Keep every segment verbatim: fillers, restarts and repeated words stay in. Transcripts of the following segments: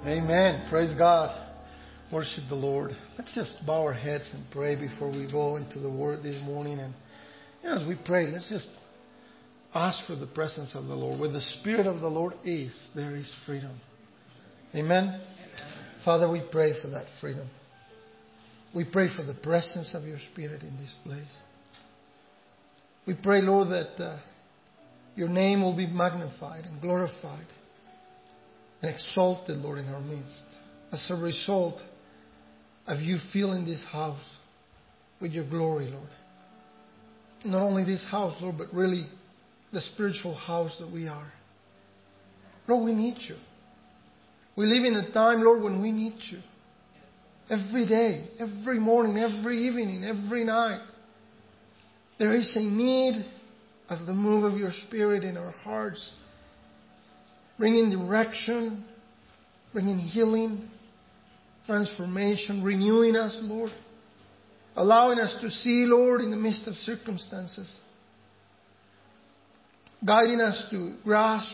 Amen. Praise God. Worship the Lord. Let's just bow our heads and pray before we go into the Word this morning. And you know, as we pray, let's just ask for the presence of the Lord. Where the Spirit of the Lord is, there is freedom. Amen? Amen. Father, we pray for that freedom. We pray for the presence of your Spirit in this place. We pray, Lord, that uh, your name will be magnified and glorified and exalted, Lord, in our midst. As a result of you filling this house with your glory, Lord. Not only this house, Lord, but really the spiritual house that we are. Lord, we need you. We live in a time, Lord, when we need you. Every day, every morning, every evening, every night. There is a need of the move of your Spirit in our hearts. Bringing direction, bringing healing, transformation, renewing us, Lord. Allowing us to see, Lord, in the midst of circumstances. Guiding us to grasp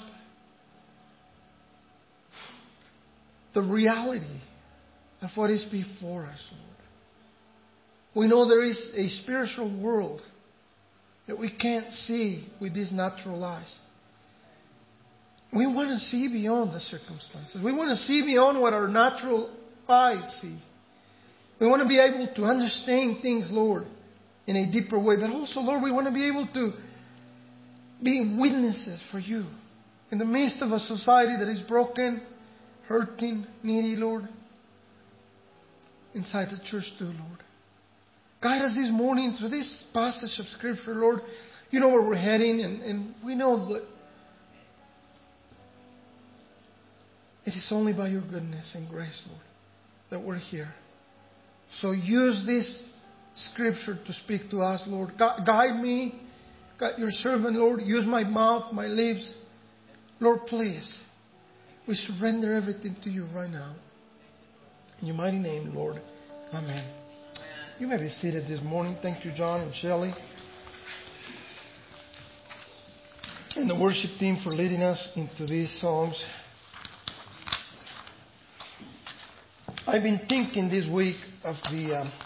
the reality of what is before us, Lord. We know there is a spiritual world that we can't see with these natural eyes. We want to see beyond the circumstances. We want to see beyond what our natural eyes see. We want to be able to understand things, Lord, in a deeper way. But also, Lord, we want to be able to be witnesses for you in the midst of a society that is broken, hurting, needy, Lord. Inside the church too, Lord. Guide us this morning through this passage of Scripture, Lord. You know where we're heading, and, and we know that it is only by your goodness and grace, Lord, that we're here. So use this Scripture to speak to us, Lord. Guide me. Guide your servant, Lord. Use my mouth, my lips. Lord, please. We surrender everything to you right now. In your mighty name, Lord. Amen. You may be seated this morning. Thank you, John and Shelley. And the worship team for leading us into these songs. I've been thinking this week of the um,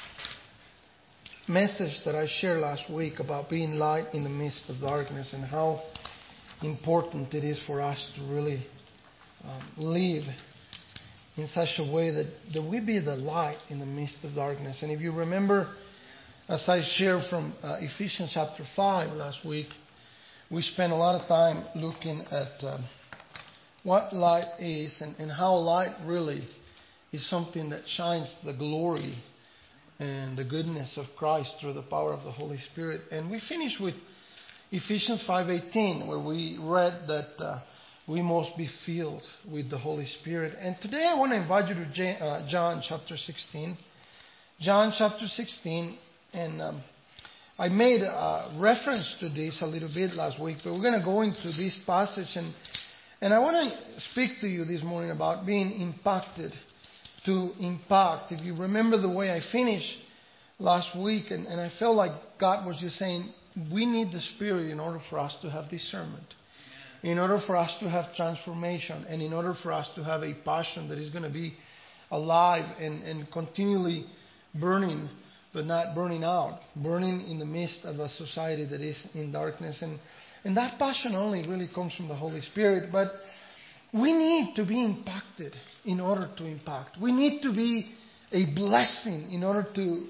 message that I shared last week about being light in the midst of darkness and how important it is for us to really um, live in such a way that, that we be the light in the midst of darkness. And if you remember, as I shared from uh, Ephesians chapter five last week, we spent a lot of time looking at um, what light is and, and how light really is something that shines the glory and the goodness of Christ through the power of the Holy Spirit. And we finished with Ephesians five eighteen, where we read that uh, we must be filled with the Holy Spirit. And today I want to invite you to J- uh, John chapter sixteen. John chapter sixteen. And um, I made a reference to this a little bit last week, but we're going to go into this passage. And, and I want to speak to you this morning about being impacted. To impact. If you remember the way I finished last week, and, and I felt like God was just saying, we need the Spirit in order for us to have discernment, in order for us to have transformation, and in order for us to have a passion that is going to be alive and, and continually burning, but not burning out, burning in the midst of a society that is in darkness. And, and that passion only really comes from the Holy Spirit. But we need to be impacted in order to impact. We need to be a blessing in order to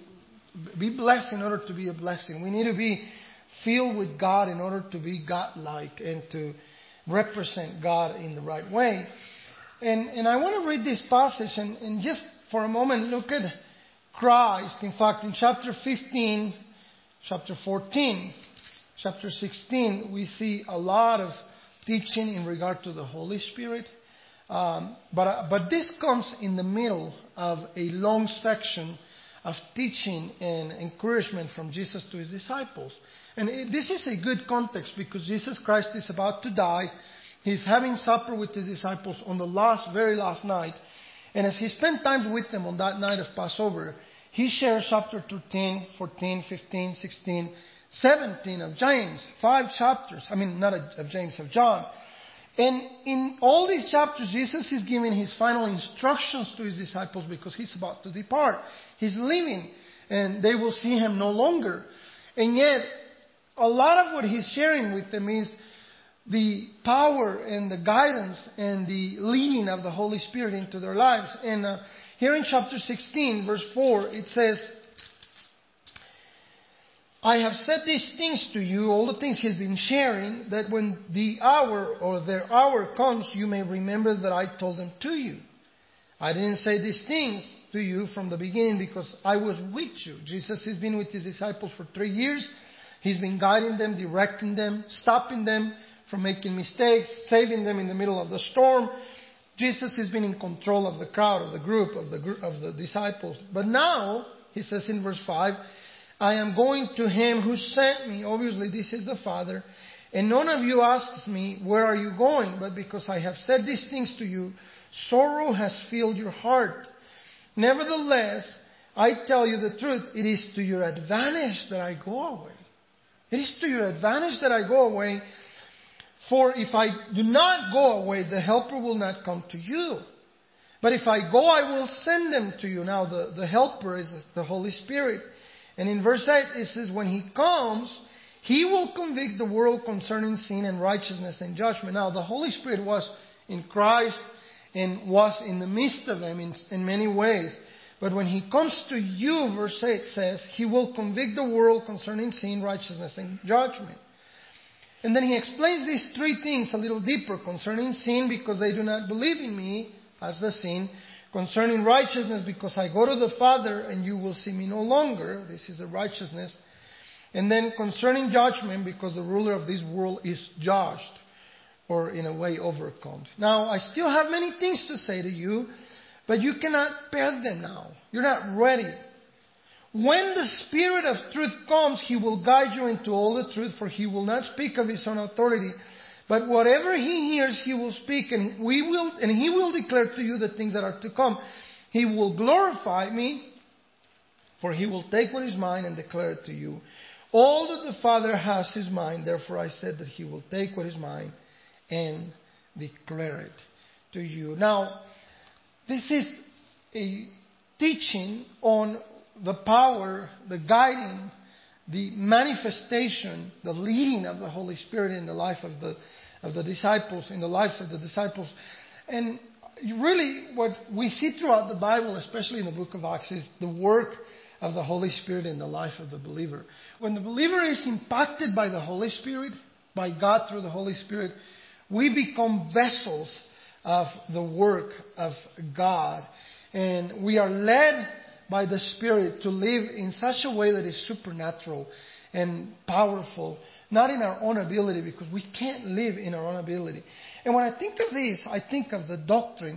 be blessed in order to be a blessing. We need to be filled with God in order to be God-like and to represent God in the right way. And, and I want to read this passage and, and just for a moment look at Christ. In fact, in chapter fifteen, chapter fourteen, chapter sixteen, we see a lot of teaching in regard to the Holy Spirit. Um, but, uh, but this comes in the middle of a long section of teaching and encouragement from Jesus to his disciples. And it, this is a good context because Jesus Christ is about to die. He's having supper with his disciples on the last, very last night. And as he spent time with them on that night of Passover, he shares chapter thirteen, fourteen, fifteen, sixteen, seventeen of James, five chapters, I mean not of James, of John. And in all these chapters, Jesus is giving his final instructions to his disciples because he's about to depart. He's leaving and they will see him no longer. And yet, a lot of what he's sharing with them is the power and the guidance and the leading of the Holy Spirit into their lives. And uh, here in chapter sixteen, verse four, it says, I have said these things to you, all the things he's been sharing, that when the hour or their hour comes, you may remember that I told them to you. I didn't say these things to you from the beginning because I was with you. Jesus has been with his disciples for three years. He's been guiding them, directing them, stopping them from making mistakes, saving them in the middle of the storm. Jesus has been in control of the crowd, of the group, of the group, of the disciples. But now, he says in verse five, I am going to him who sent me. Obviously, this is the Father. And none of you asks me, where are you going? But because I have said these things to you, sorrow has filled your heart. Nevertheless, I tell you the truth. It is to your advantage that I go away. It is to your advantage that I go away. For if I do not go away, the Helper will not come to you. But if I go, I will send them to you. Now, the, the Helper is the Holy Spirit. And in verse eight, it says, when He comes, He will convict the world concerning sin and righteousness and judgment. Now, the Holy Spirit was in Christ and was in the midst of them in, in many ways. But when He comes to you, verse eight says, He will convict the world concerning sin, righteousness and judgment. And then he explains these three things a little deeper. Concerning sin, because they do not believe in me, as the sin. Concerning righteousness, because I go to the Father and you will see me no longer. This is the righteousness. And then concerning judgment, because the ruler of this world is judged, or in a way overcome. Now, I still have many things to say to you, but you cannot bear them now. You're not ready. When the Spirit of truth comes, He will guide you into all the truth, for He will not speak of His own authority. But whatever He hears, He will speak, and we will, and He will declare to you the things that are to come. He will glorify me, for He will take what is mine and declare it to you. All that the Father has is mine, therefore I said that He will take what is mine and declare it to you. Now, this is a teaching on the power, the guiding, the manifestation, the leading of the Holy Spirit in the life of the of the disciples, in the lives of the disciples. And really what we see throughout the Bible, especially in the book of Acts, is the work of the Holy Spirit in the life of the believer. When the believer is impacted by the Holy Spirit, by God through the Holy Spirit, we become vessels of the work of God. And we are led by the Spirit to live in such a way that is supernatural and powerful, not in our own ability, because we can't live in our own ability. And when I think of this, I think of the doctrine,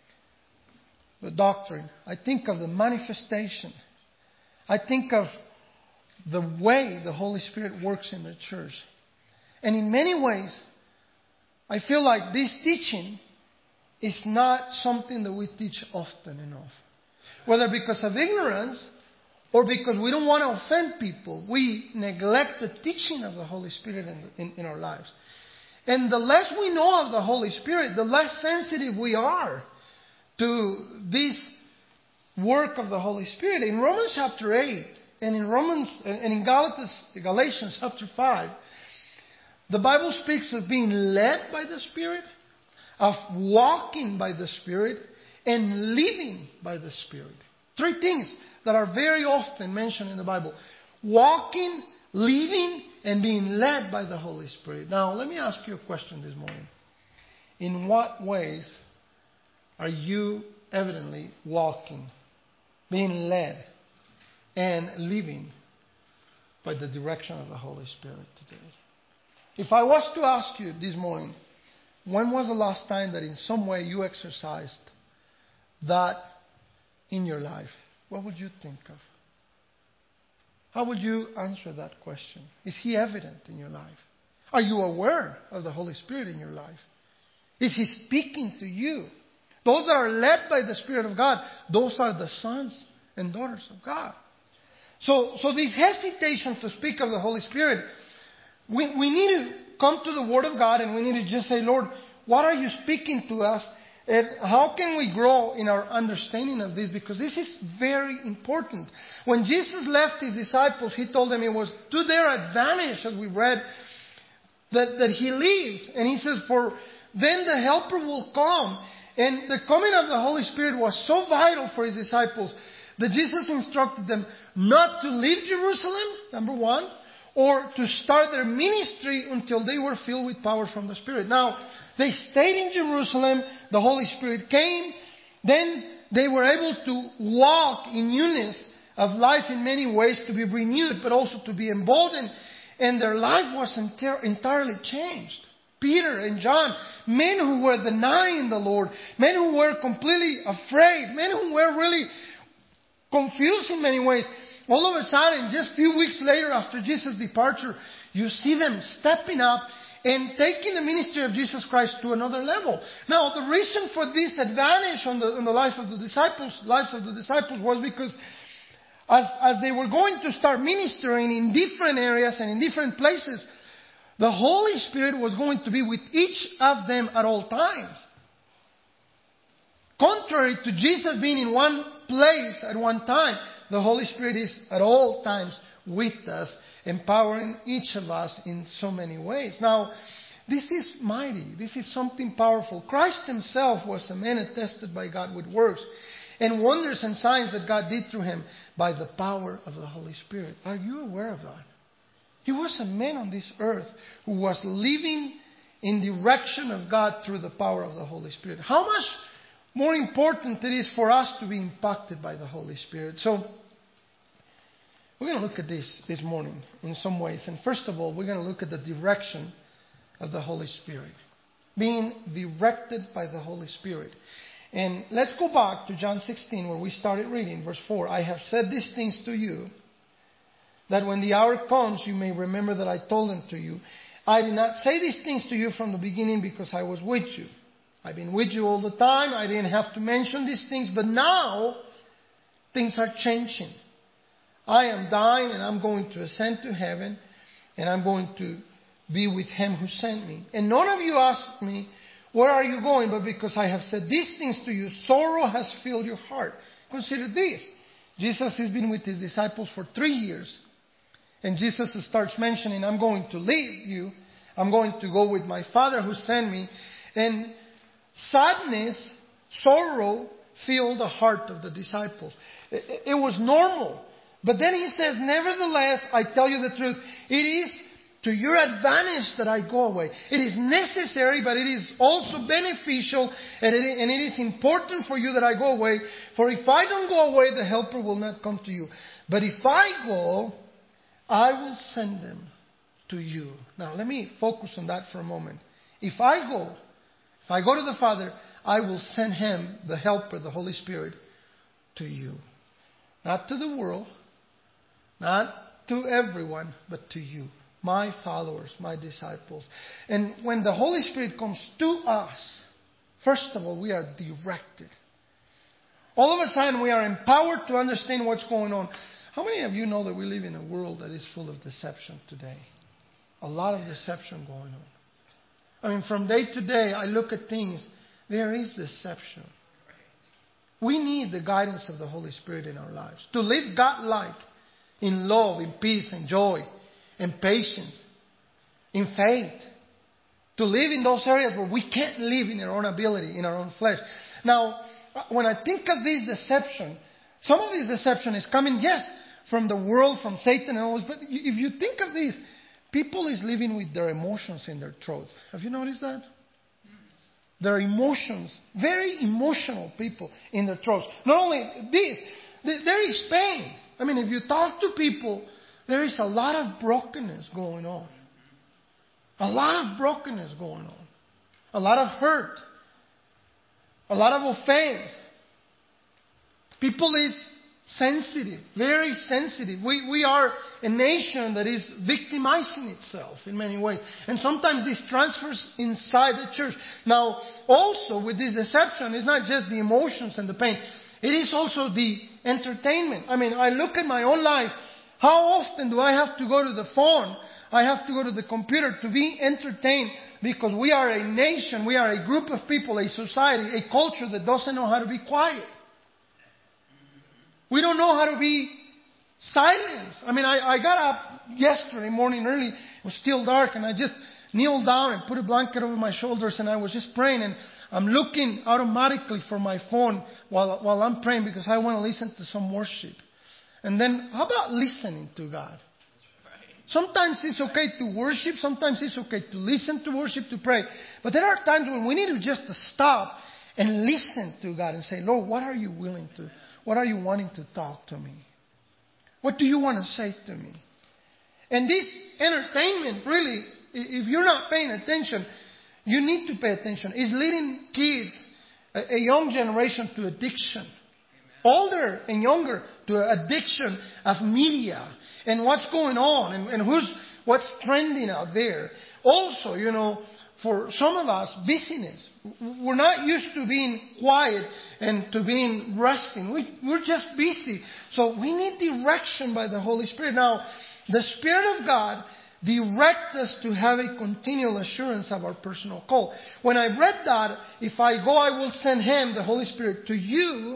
the doctrine. I think of the manifestation. I think of the way the Holy Spirit works in the church. And in many ways, I feel like this teaching is not something that we teach often enough. Whether because of ignorance or because we don't want to offend people, we neglect the teaching of the Holy Spirit in, in, in our lives. And the less we know of the Holy Spirit, the less sensitive we are to this work of the Holy Spirit. In Romans chapter eight and in Romans and in Galatians, Galatians chapter five, the Bible speaks of being led by the Spirit, of walking by the Spirit, and living by the Spirit. Three things that are very often mentioned in the Bible. Walking, living, and being led by the Holy Spirit. Now, let me ask you a question this morning. In what ways are you evidently walking, being led, and living by the direction of the Holy Spirit today? If I was to ask you this morning, when was the last time that in some way you exercised that in your life? What would you think of? How would you answer that question? Is He evident in your life? Are you aware of the Holy Spirit in your life? Is He speaking to you? Those that are led by the Spirit of God, those are the sons and daughters of God. So, so this hesitation to speak of the Holy Spirit, we, we need to come to the Word of God and we need to just say, Lord, What are you speaking to us? And how can we grow in our understanding of this? Because this is very important. When Jesus left His disciples, He told them it was to their advantage, as we read, that, that He leaves. And He says, for then the Helper will come. And the coming of the Holy Spirit was so vital for His disciples that Jesus instructed them not to leave Jerusalem, number one, or to start their ministry until they were filled with power from the Spirit. Now, they stayed in Jerusalem. The Holy Spirit came. Then they were able to walk in newness of life in many ways, to be renewed, but also to be emboldened. And their life was enter- entirely changed. Peter and John, men who were denying the Lord, men who were completely afraid, men who were really confused in many ways. All of a sudden, just a few weeks later after Jesus' departure, you see them stepping up and taking the ministry of Jesus Christ to another level. Now, the reason for this advantage on the, on the life of the disciples, lives of the disciples, was because as, as they were going to start ministering in different areas and in different places, the Holy Spirit was going to be with each of them at all times. Contrary to Jesus being in one place at one time, the Holy Spirit is at all times with us, empowering each of us in so many ways. Now, this is mighty. This is something powerful. Christ Himself was a man attested by God with works and wonders and signs that God did through Him by the power of the Holy Spirit. Are you aware of that? He was a man on this earth who was living in direction of God through the power of the Holy Spirit. How much more important it is for us to be impacted by the Holy Spirit. So, we're going to look at this this morning in some ways. And first of all, we're going to look at the direction of the Holy Spirit. Being directed by the Holy Spirit. And let's go back to John sixteen, where we started reading, verse four. I have said these things to you, that when the hour comes, you may remember that I told them to you. I did not say these things to you from the beginning because I was with you. I've been with you all the time. I didn't have to mention these things. But now, things are changing. I am dying and I'm going to ascend to heaven. And I'm going to be with Him who sent me. And none of you asked me, where are you going? But because I have said these things to you, sorrow has filled your heart. Consider this. Jesus has been with His disciples for three years. And Jesus starts mentioning, I'm going to leave you. I'm going to go with my Father who sent me. And sadness, sorrow filled the heart of the disciples. It, it was normal. But then He says, nevertheless, I tell you the truth, it is to your advantage that I go away. It is necessary, but it is also beneficial, and it, and it is important for you that I go away. For if I don't go away, the Helper will not come to you. But if I go, I will send them to you. Now, let me focus on that for a moment. If I go, if I go to the Father, I will send Him, the Helper, the Holy Spirit, to you. Not to the world, not to everyone, but to you. My followers, my disciples. And when the Holy Spirit comes to us, first of all, we are directed. All of a sudden, we are empowered to understand what's going on. How many of you know that we live in a world that is full of deception today? A lot of deception going on. I mean, from day to day, I look at things. There is deception. We need the guidance of the Holy Spirit in our lives. To live God-like in love, in peace, and joy, and patience, in faith. To live in those areas where we can't live in our own ability, in our own flesh. Now, when I think of this deception, some of this deception is coming, yes, from the world, from Satan and all this. But if you think of this, people is living with their emotions in their throats. Have you noticed that? Their emotions, very emotional people in their throats. Not only this, there is pain. I mean, if you talk to people, there is a lot of brokenness going on. A lot of brokenness going on. A lot of hurt. A lot of offense. People is sensitive, very sensitive. We, we are a nation that is victimizing itself in many ways. And sometimes this transfers inside the church. Now, also with this deception, it's not just the emotions and the pain. It is also the entertainment. I mean, I look at my own life. How often do I have to go to the phone? I have to go to the computer to be entertained because we are a nation, we are a group of people, a society, a culture that doesn't know how to be quiet. We don't know how to be silent. I mean, I, I got up yesterday morning early. It was still dark, and I just kneeled down and put a blanket over my shoulders, and I was just praying. And I'm looking automatically for my phone while while I'm praying because I want to listen to some worship. And then, how about listening to God? Sometimes it's okay to worship. Sometimes it's okay to listen to worship, to pray. But there are times when we need to just stop and listen to God and say, Lord, what are you willing to, what are you wanting to talk to me? What do you want to say to me? And this entertainment, really, if you're not paying attention, you need to pay attention. It's leading kids, a, a young generation, to addiction. Older and younger to addiction of media and what's going on and, and who's what's trending out there. Also, you know, for some of us, busyness. We're not used to being quiet and to being resting. We, we're just busy. So we need direction by the Holy Spirit. Now, the Spirit of God directs us to have a continual assurance of our personal call. When I read that, if I go, I will send Him, the Holy Spirit, to you.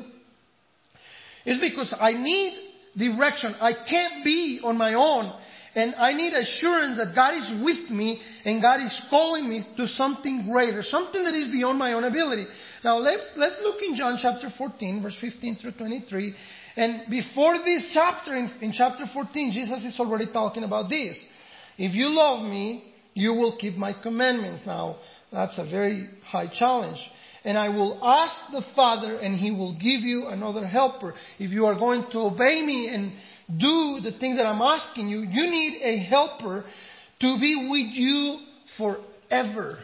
It's because I need direction. I can't be on my own. And I need assurance that God is with me and God is calling me to something greater, something that is beyond my own ability. Now let's let's look in John chapter fourteen, verse fifteen through twenty-three. And before this chapter, in, in chapter fourteen, Jesus is already talking about this. If you love me, you will keep my commandments. Now, that's a very high challenge. And I will ask the Father, and He will give you another helper. If you are going to obey me and do the thing that I'm asking you, you need a helper to be with you forever.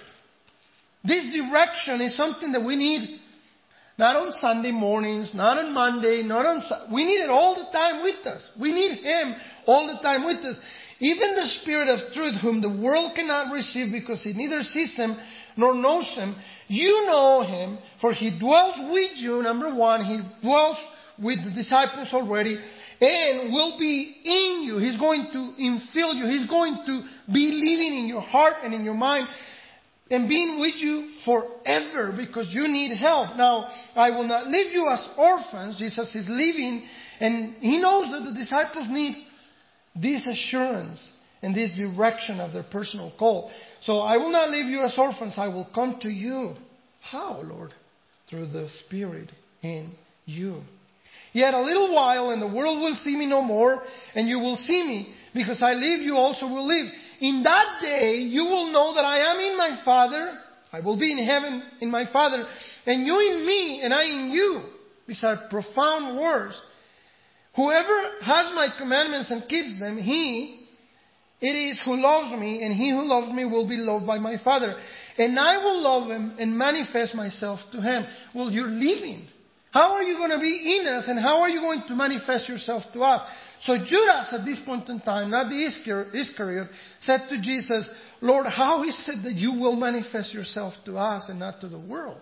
This direction is something that we need not on Sunday mornings, not on Monday, not on... We need it all the time with us. We need Him all the time with us. Even the Spirit of truth, whom the world cannot receive because it neither sees Him nor knows Him, you know Him, for He dwells with you, number one. He dwells with the disciples already and will be in you. He's going to infill you. He's going to be living in your heart and in your mind and being with you forever because you need help. Now, I will not leave you as orphans. Jesus is leaving, and He knows that the disciples need this assurance and this direction of their personal call. So I will not leave you as orphans. I will come to you. How, Lord? Through the Spirit in you. Yet a little while, and the world will see me no more, and you will see me, because I live, you also will live. In that day, you will know that I am in my Father. I will be in heaven in my Father, and you in me, and I in you. These are profound words. Whoever has my commandments and keeps them, he it is who loves me, and he who loves me will be loved by my Father. And I will love him and manifest myself to him. Well, you're living. How are you going to be in us, and how are you going to manifest yourself to us? So Judas, at this point in time, not the Iscariot, said to Jesus, Lord, how is it that you will manifest yourself to us and not to the world?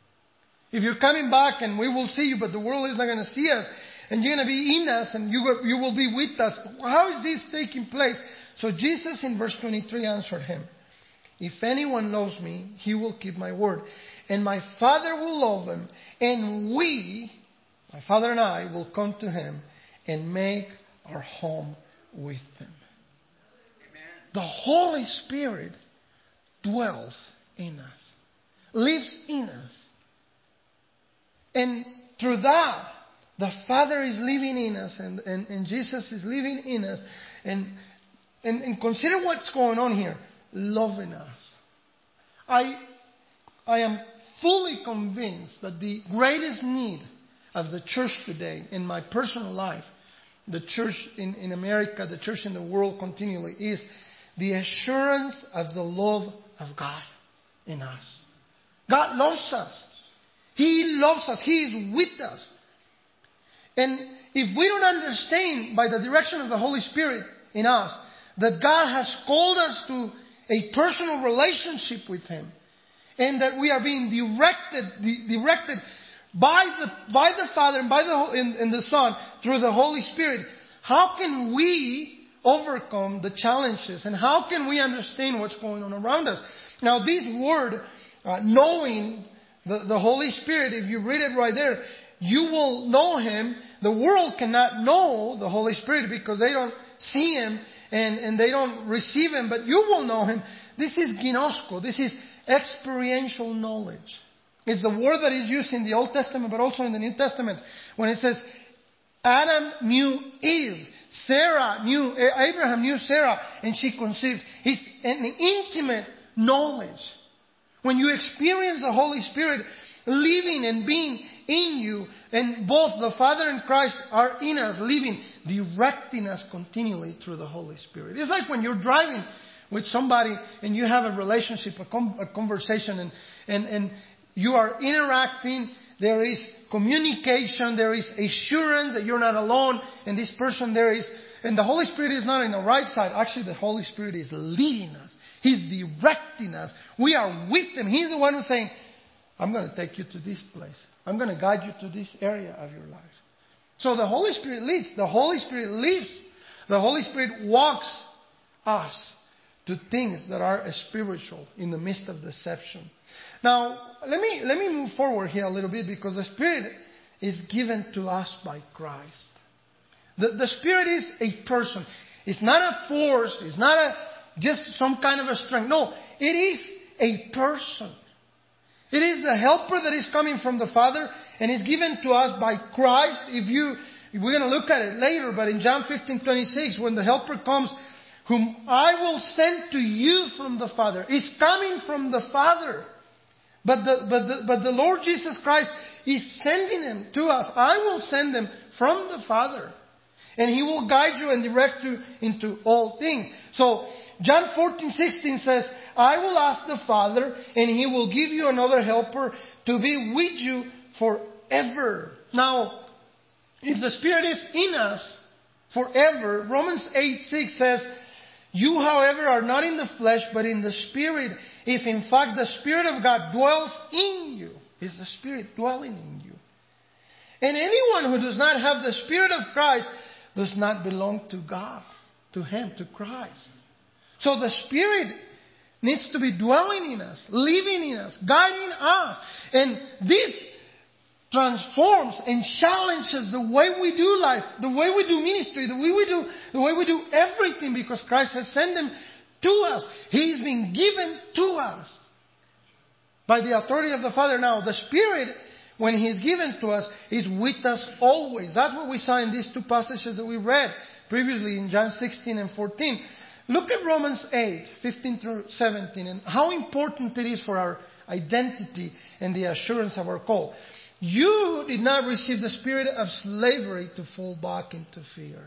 If you're coming back and we will see you, but the world is not going to see us, and you're going to be in us, and you will, you will be with us, how is this taking place? So Jesus in verse twenty-three answered him, if anyone loves me, he will keep my word. And my Father will love him. And we, my Father and I, will come to him and make our home with him. Amen. The Holy Spirit dwells in us. Lives in us. And through that, the Father is living in us. And, and, and Jesus is living in us. And, and, and consider what's going on here. Loving us. I, I am fully convinced that the greatest need of the church today, in my personal life, the church in, in America, the church in the world continually, is the assurance of the love of God in us. God loves us. He loves us. He is with us. And if we don't understand by the direction of the Holy Spirit in us that God has called us to a personal relationship with Him, and that we are being directed, directed by the by the Father and by the and, and the Son through the Holy Spirit, how can we overcome the challenges, and how can we understand what's going on around us? Now this word, uh, knowing the, the Holy Spirit, if you read it right there, you will know Him. The world cannot know the Holy Spirit because they don't see Him and, and they don't receive Him, but you will know Him. This is ginosko. This is experiential knowledge. It's the word that is used in the Old Testament, but also in the New Testament. When it says, Adam knew Eve. Sarah knew, Abraham knew Sarah, and she conceived. It's an intimate knowledge. When you experience the Holy Spirit living and being in you, and both the Father and Christ are in us, living, directing us continually through the Holy Spirit. It's like when you're driving with somebody and you have a relationship, a, com- a conversation, and, and, and you are interacting. There is communication. There is assurance that you're not alone. And this person there is, and the Holy Spirit is not in the right side. Actually, the Holy Spirit is leading us. He's directing us. We are with Him. He's the one who's saying, I'm going to take you to this place. I'm going to guide you to this area of your life. So the Holy Spirit leads. The Holy Spirit lives. The Holy Spirit walks us to things that are spiritual in the midst of deception. Now, let me let me move forward here a little bit, because the Spirit is given to us by Christ. The, the Spirit is a person. It's not a force. It's not a just some kind of a strength. No, it is a person. It is the helper that is coming from the Father, and is given to us by Christ. If you, we're going to look at it later, but in John fifteen twenty-six, when the helper comes, whom I will send to you from the Father, is coming from the Father. But the, but the, but the Lord Jesus Christ is sending Him to us. I will send them from the Father. And He will guide you and direct you into all things. So, John fourteen sixteen says, I will ask the Father, and He will give you another helper to be with you forever. Now, if the Spirit is in us forever, Romans eight six says, you, however, are not in the flesh, but in the Spirit, if in fact the Spirit of God dwells in you. Is the Spirit dwelling in you? And anyone who does not have the Spirit of Christ does not belong to God, to Him, to Christ. So the Spirit needs to be dwelling in us, living in us, guiding us. And this transforms and challenges the way we do life, the way we do ministry, the way we do, the way we do everything, because Christ has sent them to us. He's been given to us by the authority of the Father. Now, the Spirit, when He's given to us, is with us always. That's what we saw in these two passages that we read previously in John sixteen and fourteen. Look at Romans eight, fifteen through seventeen, and how important it is for our identity and the assurance of our call. You did not receive the spirit of slavery to fall back into fear.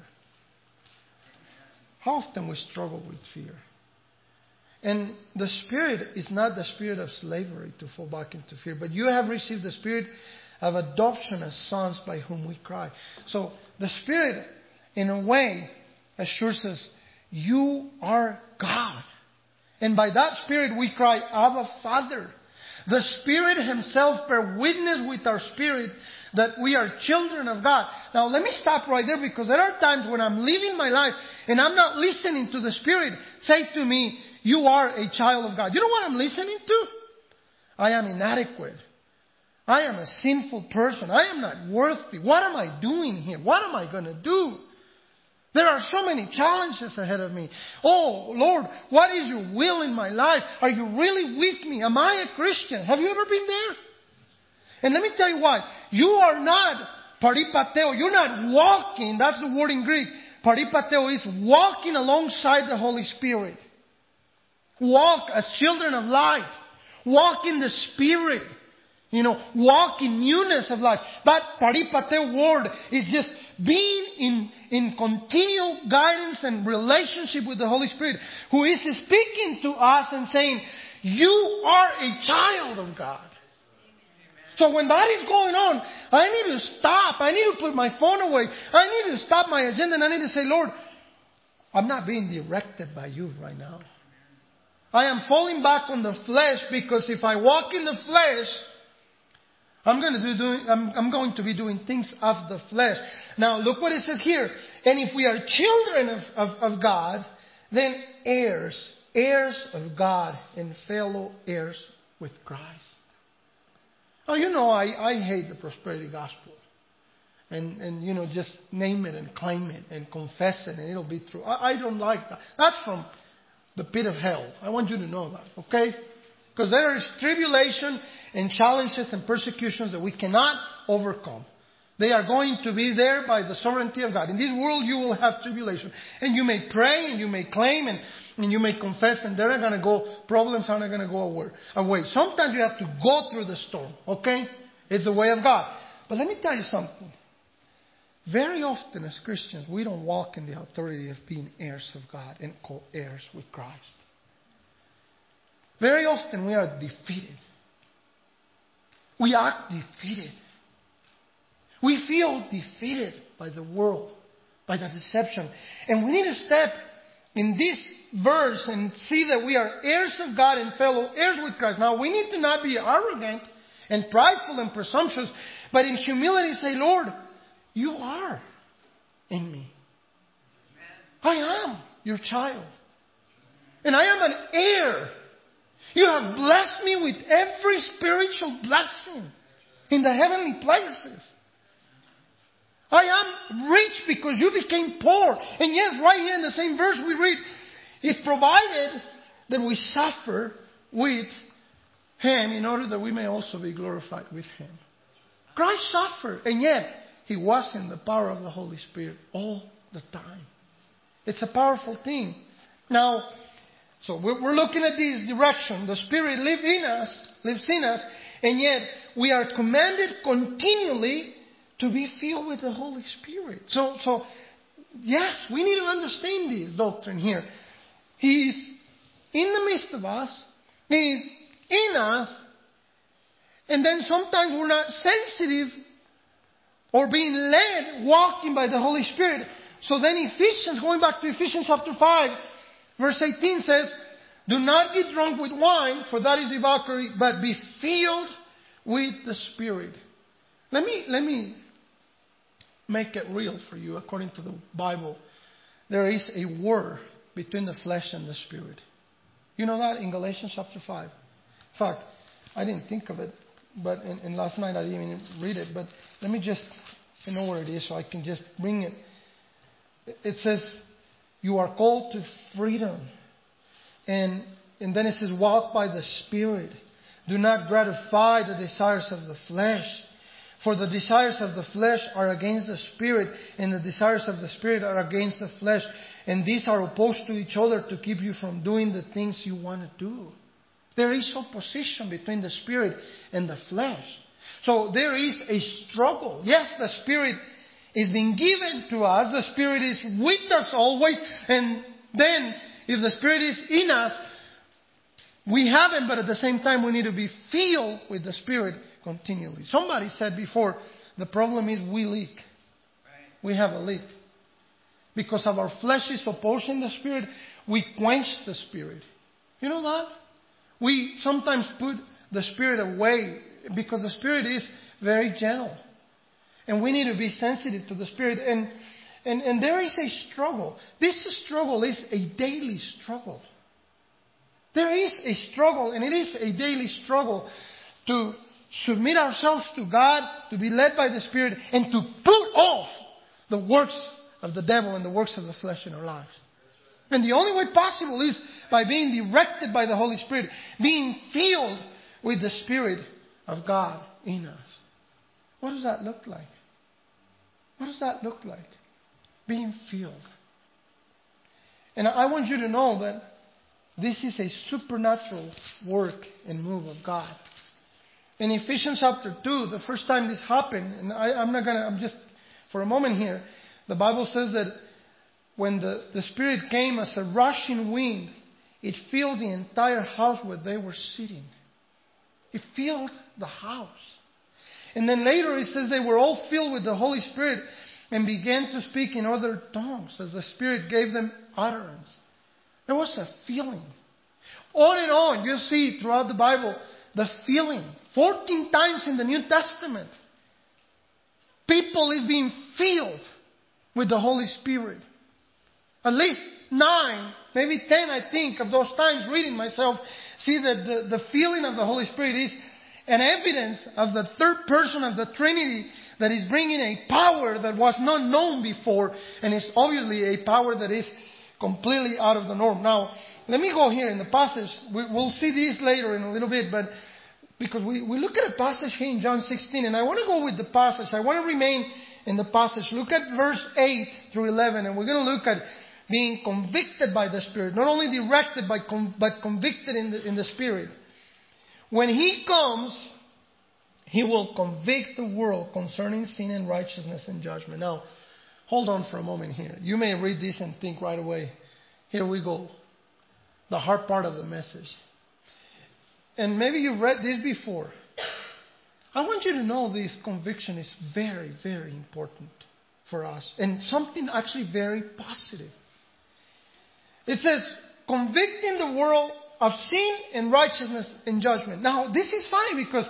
How often we struggle with fear. And the Spirit is not the spirit of slavery to fall back into fear, but you have received the Spirit of adoption as sons, by whom we cry. So the Spirit, in a way, assures us, you are God. And by that Spirit we cry, Abba, Father. The Spirit Himself bear witness with our spirit that we are children of God. Now let me stop right there, because there are times when I'm living my life and I'm not listening to the Spirit say to me, you are a child of God. You know what I'm listening to? I am inadequate. I am a sinful person. I am not worthy. What am I doing here? What am I going to do? There are so many challenges ahead of me. Oh, Lord, what is your will in my life? Are you really with me? Am I a Christian? Have you ever been there? And let me tell you why. You are not paripateo. You're not walking. That's the word in Greek. Paripateo is walking alongside the Holy Spirit. Walk as children of light. Walk in the Spirit. You know, walk in newness of life. That paripateo word is just being in, in continual guidance and relationship with the Holy Spirit, who is speaking to us and saying, you are a child of God. So when that is going on, I need to stop. I need to put my phone away. I need to stop my agenda, and I need to say, Lord, I'm not being directed by you right now. I am falling back on the flesh, because if I walk in the flesh, I'm going to do, doing, I'm, I'm going to be doing things of the flesh. Now look what it says here. And if we are children of, of, of God, then heirs heirs of God and fellow heirs with Christ. Oh, you know, I, I hate the prosperity gospel. And, and, you know, just name it and claim it and confess it and it'll be true. I, I don't like that. That's from the pit of hell. I want you to know that, okay? Because there is tribulation and challenges and persecutions that we cannot overcome. They are going to be there by the sovereignty of God. In this world you will have tribulation. And you may pray and you may claim and, and you may confess and they're not going to go, problems are not going to go away. Sometimes you have to go through the storm, okay? It's the way of God. But let me tell you something. Very often as Christians, we don't walk in the authority of being heirs of God and co-heirs with Christ. Very often we are defeated. We act defeated. We feel defeated by the world, by the deception. And we need to step in this verse and see that we are heirs of God and fellow heirs with Christ. Now, we need to not be arrogant and prideful and presumptuous, but in humility say, Lord, you are in me. I am your child. And I am an heir. You have blessed me with every spiritual blessing in the heavenly places. I am rich because you became poor. And yes, right here in the same verse we read, it's provided that we suffer with Him in order that we may also be glorified with Him. Christ suffered, and yet He was in the power of the Holy Spirit all the time. It's a powerful thing. Now, so we're, we're looking at this direction. The Spirit lives in us, lives in us, and yet we are commanded continually to be filled with the Holy Spirit. So, so yes, we need to understand this doctrine here. He is in the midst of us. He is in us. And then sometimes we're not sensitive or being led, walking by the Holy Spirit. So then Ephesians, going back to Ephesians chapter five, verse eighteen says, do not get drunk with wine, for that is debauchery, but be filled with the Spirit. Let me, let me make it real for you according to the Bible. There is a war between the flesh and the Spirit. You know that in Galatians chapter five. In fact, I didn't think of it, but and, and last night I didn't even read it. But let me just, I know where it is, so I can just bring it. It says, you are called to freedom. And, and then it says, walk by the Spirit. Do not gratify the desires of the flesh. For the desires of the flesh are against the Spirit, and the desires of the Spirit are against the flesh. And these are opposed to each other to keep you from doing the things you want to do. There is opposition between the Spirit and the flesh. So there is a struggle. Yes, the Spirit is being given to us. The Spirit is with us always. And then, if the Spirit is in us, we have Him, but at the same time we need to be filled with the Spirit continually. Somebody said before, the problem is we leak. We have a leak. Because of our flesh is opposing the Spirit, we quench the Spirit. You know that? We sometimes put the Spirit away because the Spirit is very gentle. And we need to be sensitive to the Spirit. And, and, and there is a struggle. This struggle is a daily struggle. There is a struggle, and it is a daily struggle to submit ourselves to God, to be led by the Spirit, and to put off the works of the devil and the works of the flesh in our lives. And the only way possible is by being directed by the Holy Spirit, being filled with the Spirit of God in us. What does that look like? What does that look like? Being filled. And I want you to know that this is a supernatural work and move of God. In Ephesians chapter two, the first time this happened, and I, I'm not going to, I'm just, for a moment here, the Bible says that when the, the Spirit came as a rushing wind, it filled the entire house where they were sitting. It filled the house. And then later it says they were all filled with the Holy Spirit and began to speak in other tongues as the Spirit gave them utterance. There was a feeling. On and on, you see throughout the Bible, the feeling. fourteen times in the New Testament, people is being filled with the Holy Spirit. At least nine, maybe ten, I think, of those times reading myself, see that the, the feeling of the Holy Spirit is an evidence of the third person of the Trinity that is bringing a power that was not known before, and it's obviously a power that is completely out of the norm. Now, let me go here in the passage. We, we'll see this later in a little bit, but because we, we look at a passage here in John sixteen, and I want to go with the passage. I want to remain in the passage. Look at verse eight through eleven, and we're going to look at being convicted by the Spirit. Not only directed, but, con- but convicted in the, in the Spirit. When He comes, He will convict the world concerning sin and righteousness and judgment. Now, hold on for a moment here. You may read this and think right away, here we go. The hard part of the message. And maybe you've read this before. I want you to know this conviction is very, very important for us. And something actually very positive. It says, convicting the world of sin and righteousness and judgment. Now, this is funny because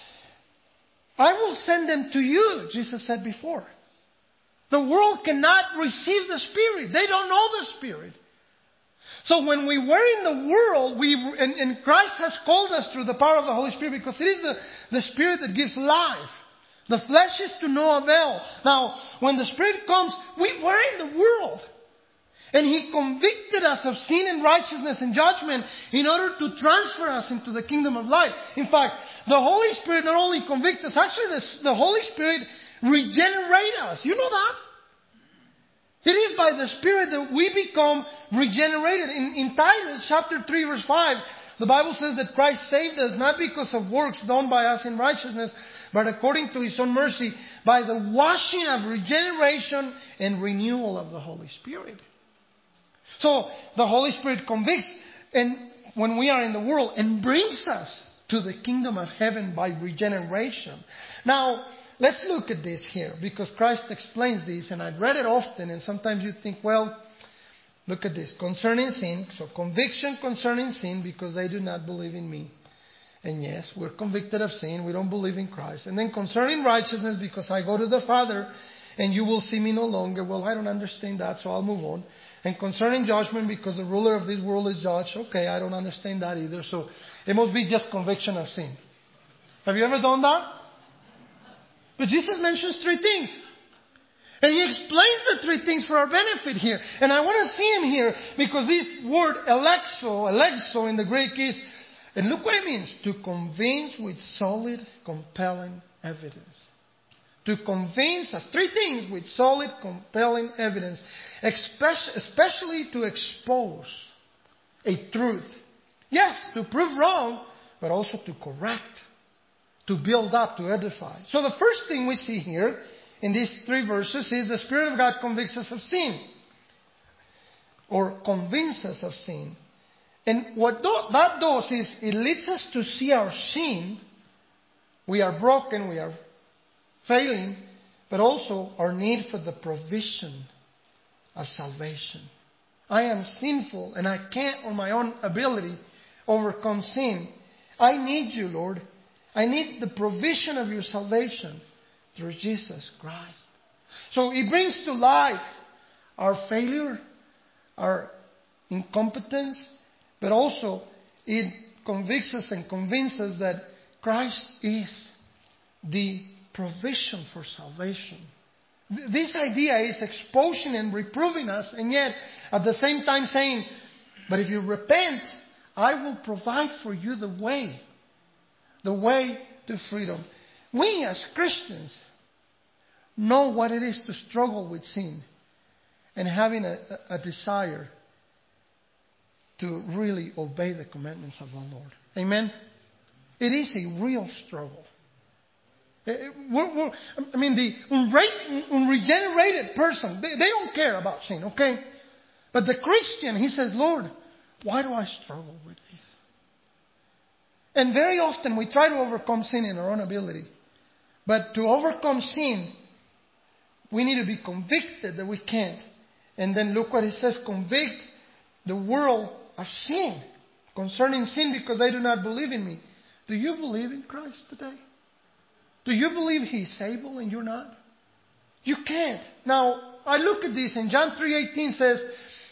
I will send them to you, Jesus said before. The world cannot receive the Spirit. They don't know the Spirit. So when we were in the world, we and, and Christ has called us through the power of the Holy Spirit, because it is the, the Spirit that gives life. The flesh is to no avail. Now, when the Spirit comes, we were in the world. And He convicted us of sin and righteousness and judgment in order to transfer us into the kingdom of light. In fact, the Holy Spirit not only convicts us, actually the, the Holy Spirit regenerates us. You know that? It is by the Spirit that we become regenerated. In, in Titus chapter three verse five, the Bible says that Christ saved us not because of works done by us in righteousness, but according to His own mercy, by the washing of regeneration and renewal of the Holy Spirit. So the Holy Spirit convicts, and when we are in the world, and brings us to the kingdom of heaven by regeneration. Now, let's look at this here, because Christ explains this, and I've read it often, and sometimes you think, well, look at this. Concerning sin, so conviction concerning sin, because they do not believe in me. And yes, we're convicted of sin, we don't believe in Christ. And then concerning righteousness, because I go to the Father, and you will see me no longer. Well, I don't understand that, so I'll move on. And concerning judgment, because the ruler of this world is judged. Okay, I don't understand that either, so it must be just conviction of sin. Have you ever done that? But Jesus mentions three things. And He explains the three things for our benefit here. And I want to see Him here, because this word elexo, elexo in the Greek is, and look what it means, to convince with solid, compelling evidence. To convince us, three things with solid, compelling evidence. Especially to expose a truth. Yes, to prove wrong, but also to correct. To build up, to edify. So the first thing we see here in these three verses is the Spirit of God convicts us of sin. Or convinces us of sin. And what that does is it leads us to see our sin. We are broken, we are failing, but also our need for the provision of salvation. I am sinful and I can't on my own ability overcome sin. I need you, Lord. I need the provision of your salvation through Jesus Christ. So He brings to light our failure, our incompetence, but also it convicts us and convinces us that Christ is the provision for salvation. This idea is exposing and reproving us, and yet at the same time saying, but if you repent, I will provide for you the way. The way to freedom. We as Christians know what it is to struggle with sin and having a, a desire to really obey the commandments of the Lord. Amen? It is a real struggle. We're, we're, I mean, the unre- unregenerated person, they, they don't care about sin, okay? But the Christian, he says, Lord, why do I struggle with this? And very often we try to overcome sin in our own ability. But to overcome sin, we need to be convicted that we can't. And then look what it says, convict the world of sin. Concerning sin, because they do not believe in me. Do you believe in Christ today? Do you believe He's able and you're not? You can't. Now, I look at this and John three eighteen says,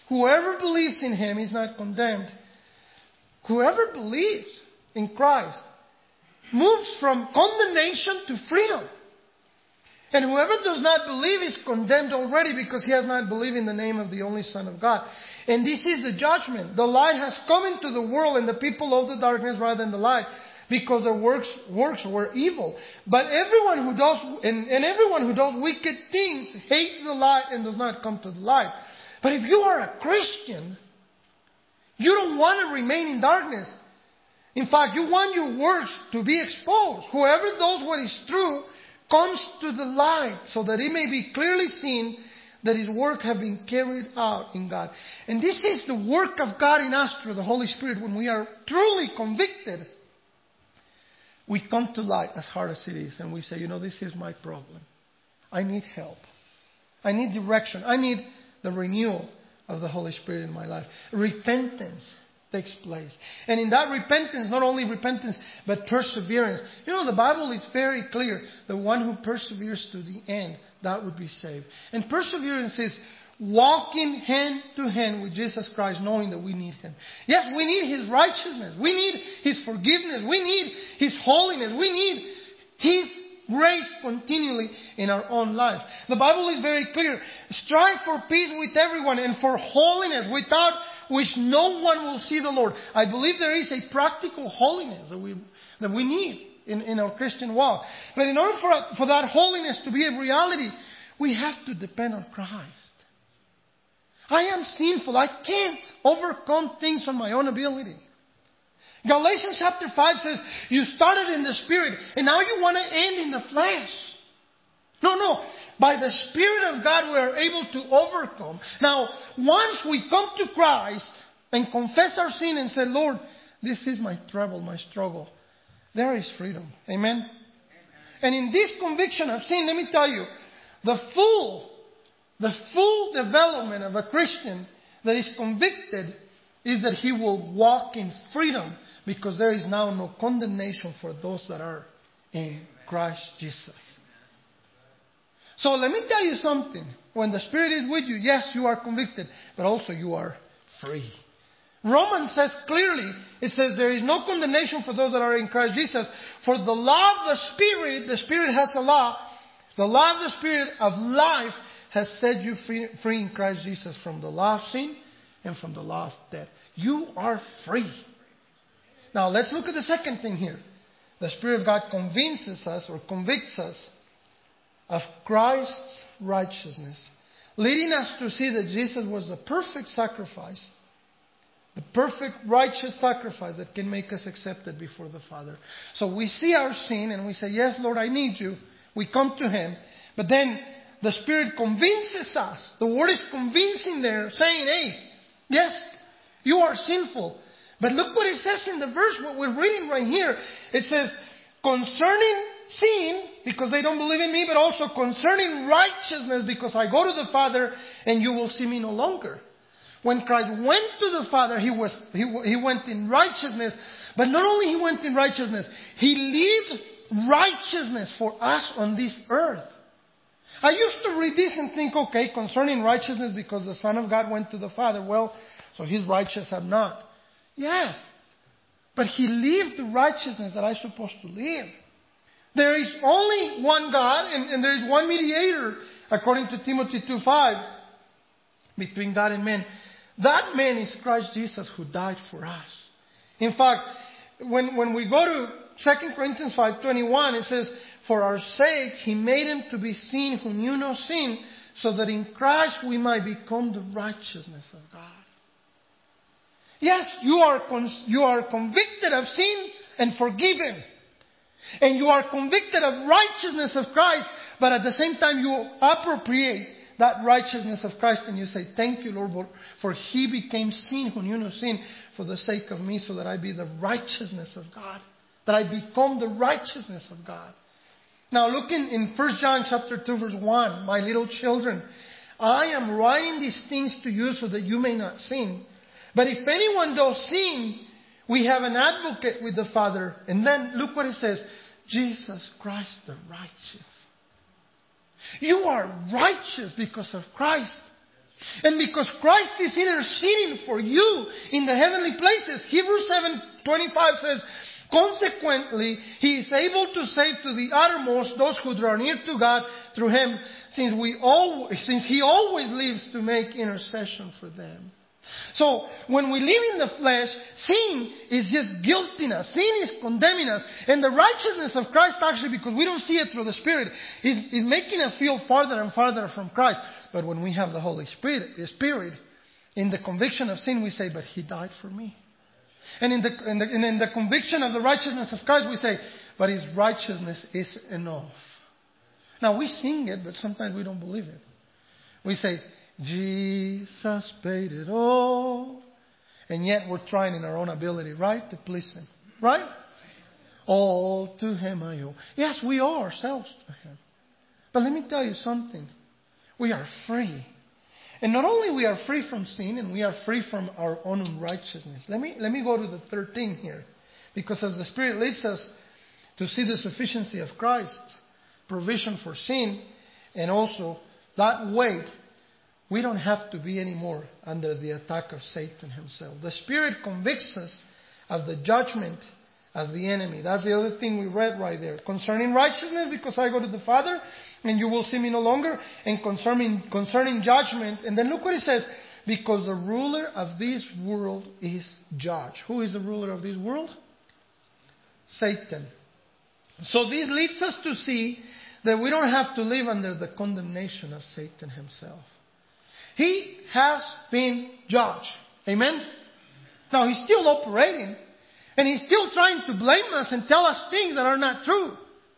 whoever believes in Him is not condemned. Whoever believes in Christ moves from condemnation to freedom. And whoever does not believe is condemned already because he has not believed in the name of the only Son of God. And this is the judgment. The light has come into the world, and the people love the darkness rather than the light, because their works works were evil. But everyone who does and, and everyone who does wicked things hates the light and does not come to the light. But if you are a Christian, you don't want to remain in darkness. In fact, you want your works to be exposed. Whoever does what is true comes to the light, so that it may be clearly seen that his work have been carried out in God. And this is the work of God in us through the Holy Spirit. When we are truly convicted, we come to light, as hard as it is, and we say, you know, this is my problem. I need help. I need direction. I need the renewal of the Holy Spirit in my life. Repentance takes place. And in that repentance, not only repentance, but perseverance. You know, the Bible is very clear. The one who perseveres to the end, that would be saved. And perseverance is walking hand to hand with Jesus Christ, knowing that we need Him. Yes, we need His righteousness. We need His forgiveness. We need His holiness. We need His grace continually in our own life. The Bible is very clear. Strive for peace with everyone and for holiness, without which no one will see the Lord. I believe there is a practical holiness that we that we need in, in our Christian walk. But in order for, for that holiness to be a reality, we have to depend on Christ. I am sinful. I can't overcome things on my own ability. Galatians chapter five says, you started in the Spirit and now you want to end in the flesh. No, no. By the Spirit of God we are able to overcome. Now, once we come to Christ and confess our sin and say, Lord, this is my trouble, my struggle, there is freedom. Amen? Amen. And in this conviction of sin, let me tell you, the full, the full development of a Christian that is convicted is that he will walk in freedom, because there is now no condemnation for those that are in Christ Jesus. So let me tell you something. When the Spirit is with you, yes, you are convicted, but also you are free. Romans says clearly, it says there is no condemnation for those that are in Christ Jesus. For the law of the Spirit, the Spirit has a law. The law of the Spirit of life has set you free, free in Christ Jesus from the law of sin and from the law of death. You are free. Now let's look at the second thing here. The Spirit of God convinces us or convicts us of Christ's righteousness, leading us to see that Jesus was the perfect sacrifice, the perfect righteous sacrifice that can make us accepted before the Father. So we see our sin and we say, yes, Lord, I need you. We come to Him. But then the Spirit convinces us. The Word is convincing there, saying, hey, yes, you are sinful. But look what it says in the verse, what we're reading right here. It says, concerning sin, because they don't believe in me, but also concerning righteousness, because I go to the Father and you will see me no longer. When Christ went to the Father, He was he, he went in righteousness. But not only He went in righteousness, He lived righteousness for us on this earth. I used to read this and think, okay, concerning righteousness, because the Son of God went to the Father, well, so He's righteous, I'm not. Yes. But He lived the righteousness that I'm supposed to live. There is only one God, and, and there is one mediator, according to Timothy two five, between God and man. That man is Christ Jesus, who died for us. In fact, when, when we go to Second Corinthians five twenty-one, it says, for our sake He made Him to be sin who knew no sin, so that in Christ we might become the righteousness of God. Yes, you are, you are convicted of sin and forgiven. And you are convicted of righteousness of Christ, but at the same time you appropriate that righteousness of Christ and you say, thank you, Lord, for He became sin who knew no sin for the sake of me, so that I be the righteousness of God. That I become the righteousness of God. Now look in, in First John chapter two verse one. My little children, I am writing these things to you so that you may not sin. But if anyone does sin, we have an advocate with the Father. And then look what it says. Jesus Christ the righteous. You are righteous because of Christ. And because Christ is interceding for you in the heavenly places, Hebrews seven twenty-five says, consequently, He is able to save to the uttermost those who draw near to God through Him, since we all, since He always lives to make intercession for them. So, when we live in the flesh, sin is just guilting us. Sin is condemning us. And the righteousness of Christ, actually, because we don't see it through the Spirit, is, is making us feel farther and farther from Christ. But when we have the Holy Spirit, Spirit, in the conviction of sin, we say, but He died for me. And in the, in the, and in the conviction of the righteousness of Christ, we say, but His righteousness is enough. Now, we sing it, but sometimes we don't believe it. We say, Jesus paid it all. And yet we're trying in our own ability, right, to please Him. Right? All to Him I owe. Yes, we owe ourselves to Him. But let me tell you something. We are free. And not only we are free from sin and we are free from our own unrighteousness. Let me, let me go to the third thing here. Because as the Spirit leads us to see the sufficiency of Christ's provision for sin, and also that weight, we don't have to be anymore under the attack of Satan himself. The Spirit convicts us of the judgment of the enemy. That's the other thing we read right there. Concerning righteousness, because I go to the Father and you will see me no longer. And concerning, concerning judgment. And then look what it says. Because the ruler of this world is judged. Who is the ruler of this world? Satan. So this leads us to see that we don't have to live under the condemnation of Satan himself. He has been judged. Amen? Now he's still operating. And he's still trying to blame us and tell us things that are not true.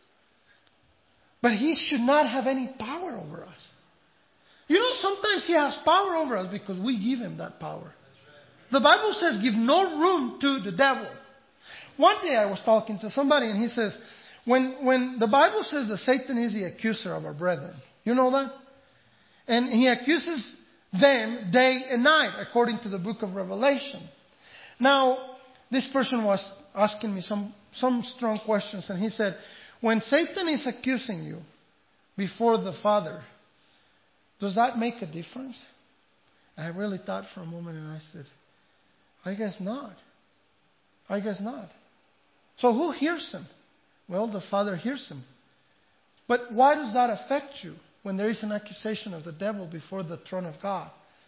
But he should not have any power over us. You know, sometimes he has power over us because we give him that power. The Bible says give no room to the devil. One day I was talking to somebody and he says, when, when the Bible says that Satan is the accuser of our brethren, you know that? And he accuses them day and night according to the book of Revelation. Now, this person was asking me some, some strong questions, and he said, when Satan is accusing you before the Father, does that make a difference? And I really thought for a moment and I said, I guess not. I guess not. So who hears him? Well, the Father hears him. But why does that affect you when there is an accusation of the devil before the throne of God?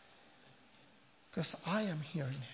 Because I am hearing him.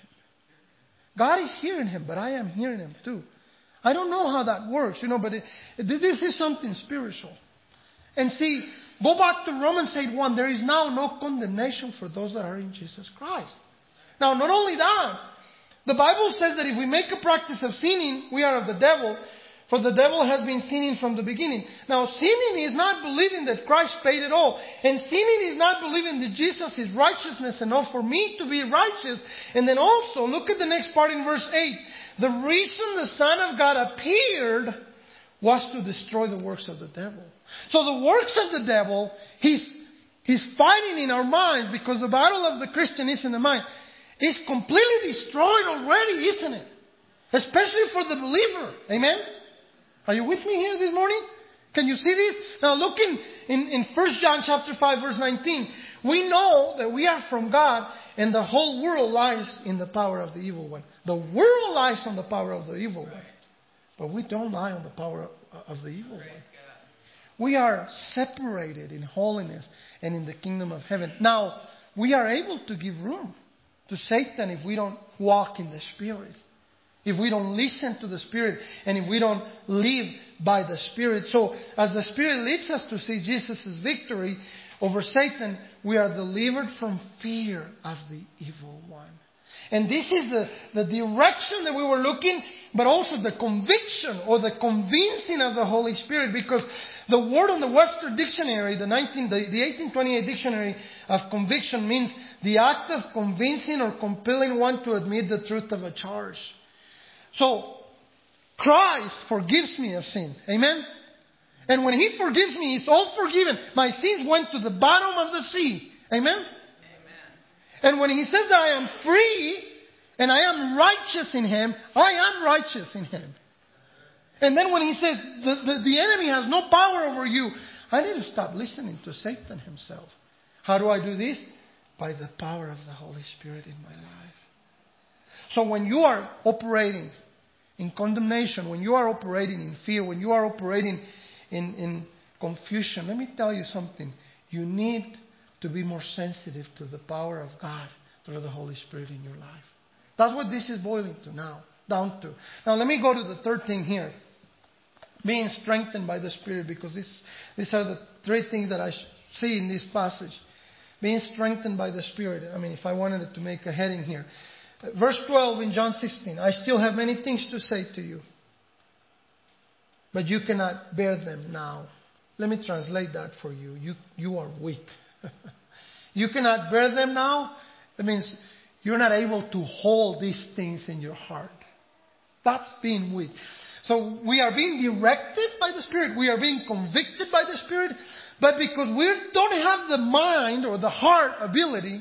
God is hearing him, but I am hearing him too. I don't know how that works, you know, but it, this is something spiritual. And see, go back to Romans eight one. There is now no condemnation for those that are in Jesus Christ. Now, not only that, the Bible says that if we make a practice of sinning, we are of the devil. For the devil has been sinning from the beginning. Now, sinning is not believing that Christ paid it all. And sinning is not believing that Jesus is righteousness enough for me to be righteous. And then also, look at the next part in verse eight. The reason the Son of God appeared was to destroy the works of the devil. So the works of the devil, he's, he's fighting in our minds, because the battle of the Christian is in the mind. It's completely destroyed already, isn't it? Especially for the believer. Amen? Are you with me here this morning? Can you see this? Now look in, in, in First John chapter five verse nineteen. We know that we are from God and the whole world lies in the power of the evil one. The world lies on the power of the evil one. But we don't lie on the power of the evil one. We are separated in holiness and in the kingdom of heaven. Now, we are able to give room to Satan if we don't walk in the Spirit. If we don't listen to the Spirit and if we don't live by the Spirit. So, as the Spirit leads us to see Jesus' victory over Satan, we are delivered from fear of the evil one. And this is the, the direction that we were looking, but also the conviction or the convincing of the Holy Spirit. Because the word on the Webster Dictionary, the, nineteen, the, the eighteen twenty-eight Dictionary of conviction, means the act of convincing or compelling one to admit the truth of a charge. So, Christ forgives me of sin. Amen? And when He forgives me, it's all forgiven. My sins went to the bottom of the sea. Amen? Amen. And when He says that I am free and I am righteous in Him, I am righteous in Him. And then when He says the, the, the enemy has no power over you, I need to stop listening to Satan himself. How do I do this? by the power of the Holy Spirit in my life. So when you are operating in condemnation, when you are operating in fear, when you are operating in, in confusion, let me tell you something. You need to be more sensitive to the power of God through the Holy Spirit in your life. That's what this is boiling to now, down to. Now let me go to the third thing here. Being strengthened by the Spirit, because this, these are the three things that I see in this passage. Being strengthened by the Spirit. I mean, if I wanted to make a heading here. Verse twelve in John sixteen. I still have many things to say to you, but you cannot bear them now. Let me translate that for you. You, you are weak. You cannot bear them now. That means you're not able to hold these things in your heart. That's being weak. So we are being directed by the Spirit. We are being convicted by the Spirit. But because we don't have the mind or the heart ability,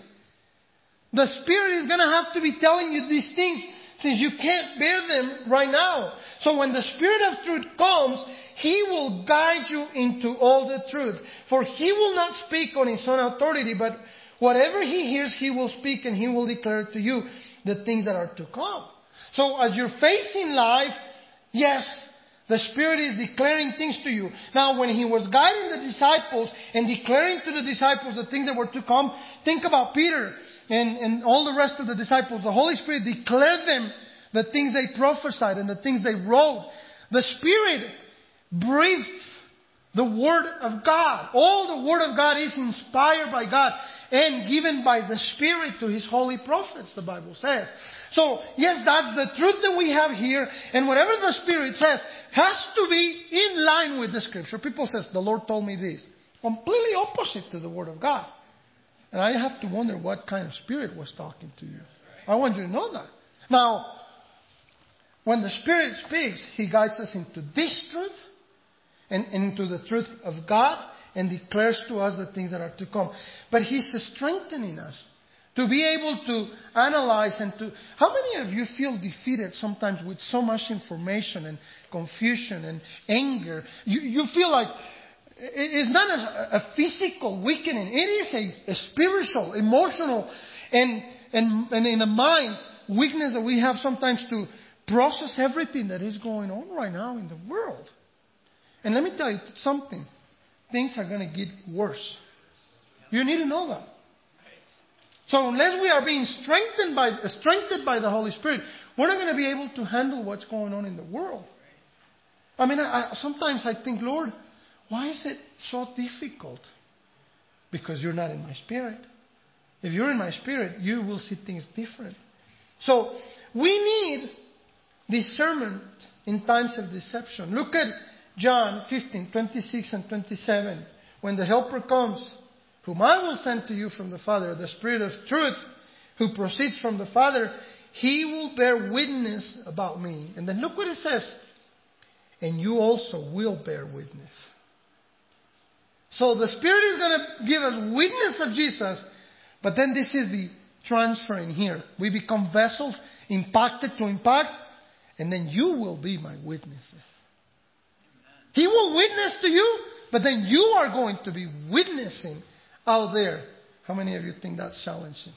the Spirit is going to have to be telling you these things since you can't bear them right now. So when the Spirit of truth comes, He will guide you into all the truth. For He will not speak on His own authority, but whatever He hears, He will speak and He will declare to you the things that are to come. So as you're facing life, yes, the Spirit is declaring things to you. Now, when He was guiding the disciples and declaring to the disciples the things that were to come, think about Peter and, and all the rest of the disciples. The Holy Spirit declared them the things they prophesied and the things they wrote. The Spirit breathes the Word of God. All the Word of God is inspired by God and given by the Spirit to His holy prophets, the Bible says. So, yes, that's the truth that we have here. And whatever the Spirit says has to be in line with the Scripture. People say, the Lord told me this. Completely opposite to the Word of God. And I have to wonder what kind of Spirit was talking to you. I want you to know that. Now, when the Spirit speaks, He guides us into this truth and into the truth of God and declares to us the things that are to come. But He's strengthening us to be able to analyze and to... How many of you feel defeated sometimes with so much information and confusion and anger? You, you feel like it's not a, a physical weakening. It is a, a spiritual, emotional, and, and, and in the mind weakness that we have sometimes to process everything that is going on right now in the world. And let me tell you something. Things are going to get worse. You need to know that. So unless we are being strengthened by strengthened by the Holy Spirit, we're not going to be able to handle what's going on in the world. I mean, I, sometimes I think, Lord, why is it so difficult? Because you're not in my spirit. If you're in my spirit, you will see things different. So we need discernment in times of deception. Look at John fifteen, twenty-six and twenty-seven. When the Helper comes, whom I will send to you from the Father, the Spirit of truth, who proceeds from the Father, He will bear witness about me. And then look what it says. And you also will bear witness. So the Spirit is going to give us witness of Jesus. But then this is the transferring here. We become vessels impacted to impact. And then you will be my witnesses. He will witness to you. But then you are going to be witnessing out there. How many of you think that's challenging?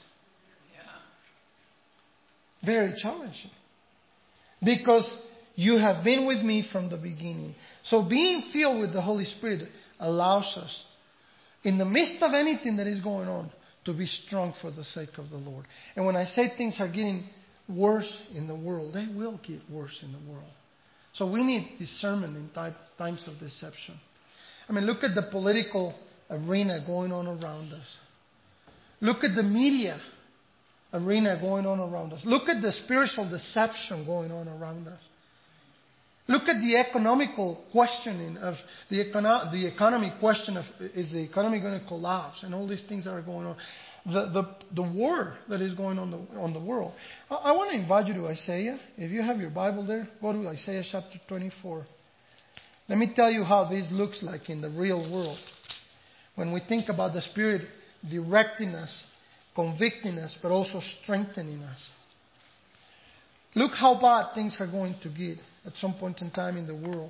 Yeah. Very challenging. Because you have been with me from the beginning. So being filled with the Holy Spirit allows us, in the midst of anything that is going on, to be strong for the sake of the Lord. And when I say things are getting worse in the world, they will get worse in the world. So we need discernment in times of deception. I mean, look at the political arena going on around us. Look at the media arena going on around us. Look at the spiritual deception going on around us. Look at the economical questioning of the, econo- the economy question of, is the economy going to collapse, and all these things that are going on. The, the, the war that is going on the, on the world. I, I want to invite you to Isaiah. If you have your Bible there, go to Isaiah chapter twenty-four. Let me tell you how this looks like in the real world. When we think about the Spirit directing us, convicting us, but also strengthening us. Look how bad things are going to get at some point in time in the world.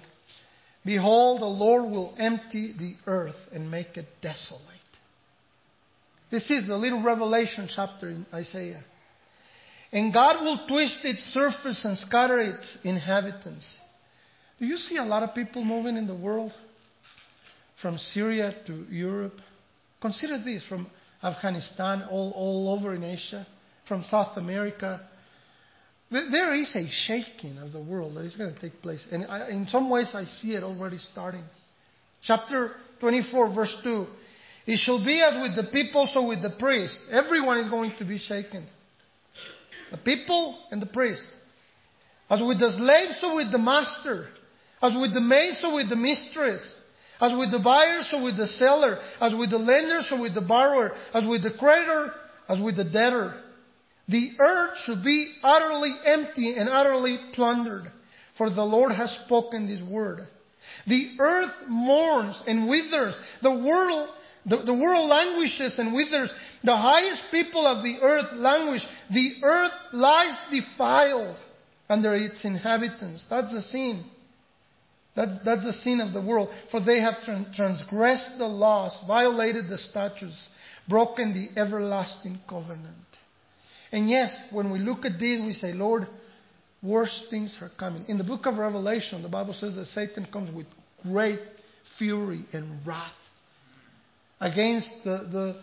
Behold, the Lord will empty the earth and make it desolate. This is the little Revelation chapter in Isaiah. And God will twist its surface and scatter its inhabitants. Do you see a lot of people moving in the world? From Syria to Europe. Consider this, from Afghanistan, all, all over in Asia, from South America. There is a shaking of the world that is going to take place. And I, in some ways I see it already starting. Chapter twenty-four, verse two. It shall be as with the people, so with the priest. Everyone is going to be shaken. The people and the priest. As with the slave, so with the master. As with the maid, so with the mistress. As with the buyer, so with the seller. As with the lender, so with the borrower. As with the creditor, as with the debtor. The earth should be utterly empty and utterly plundered. For the Lord has spoken this word. The earth mourns and withers. The world, the, the world languishes and withers. The highest people of the earth languish. The earth lies defiled under its inhabitants. That's the sin. That's, that's the sin of the world. For they have transgressed the laws, violated the statutes, broken the everlasting covenant. And yes, when we look at this, we say, Lord, worse things are coming. In the book of Revelation, the Bible says that Satan comes with great fury and wrath against the, the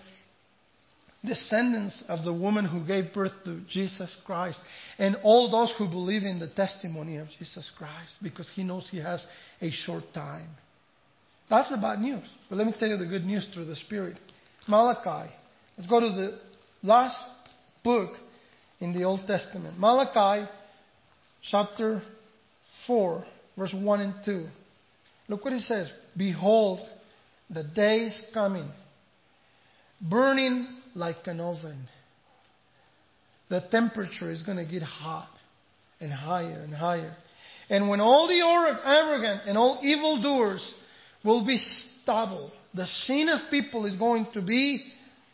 descendants of the woman who gave birth to Jesus Christ and all those who believe in the testimony of Jesus Christ, because he knows he has a short time. That's the bad news. But let me tell you the good news through the Spirit. Malachi. Let's go to the last book in the Old Testament. Malachi chapter four, verse one and two. Look what it says. Behold, the days coming, burning like an oven. The temperature is going to get hot and higher and higher. And when all the arrogant and all evildoers will be stubble, the sin of people is going to be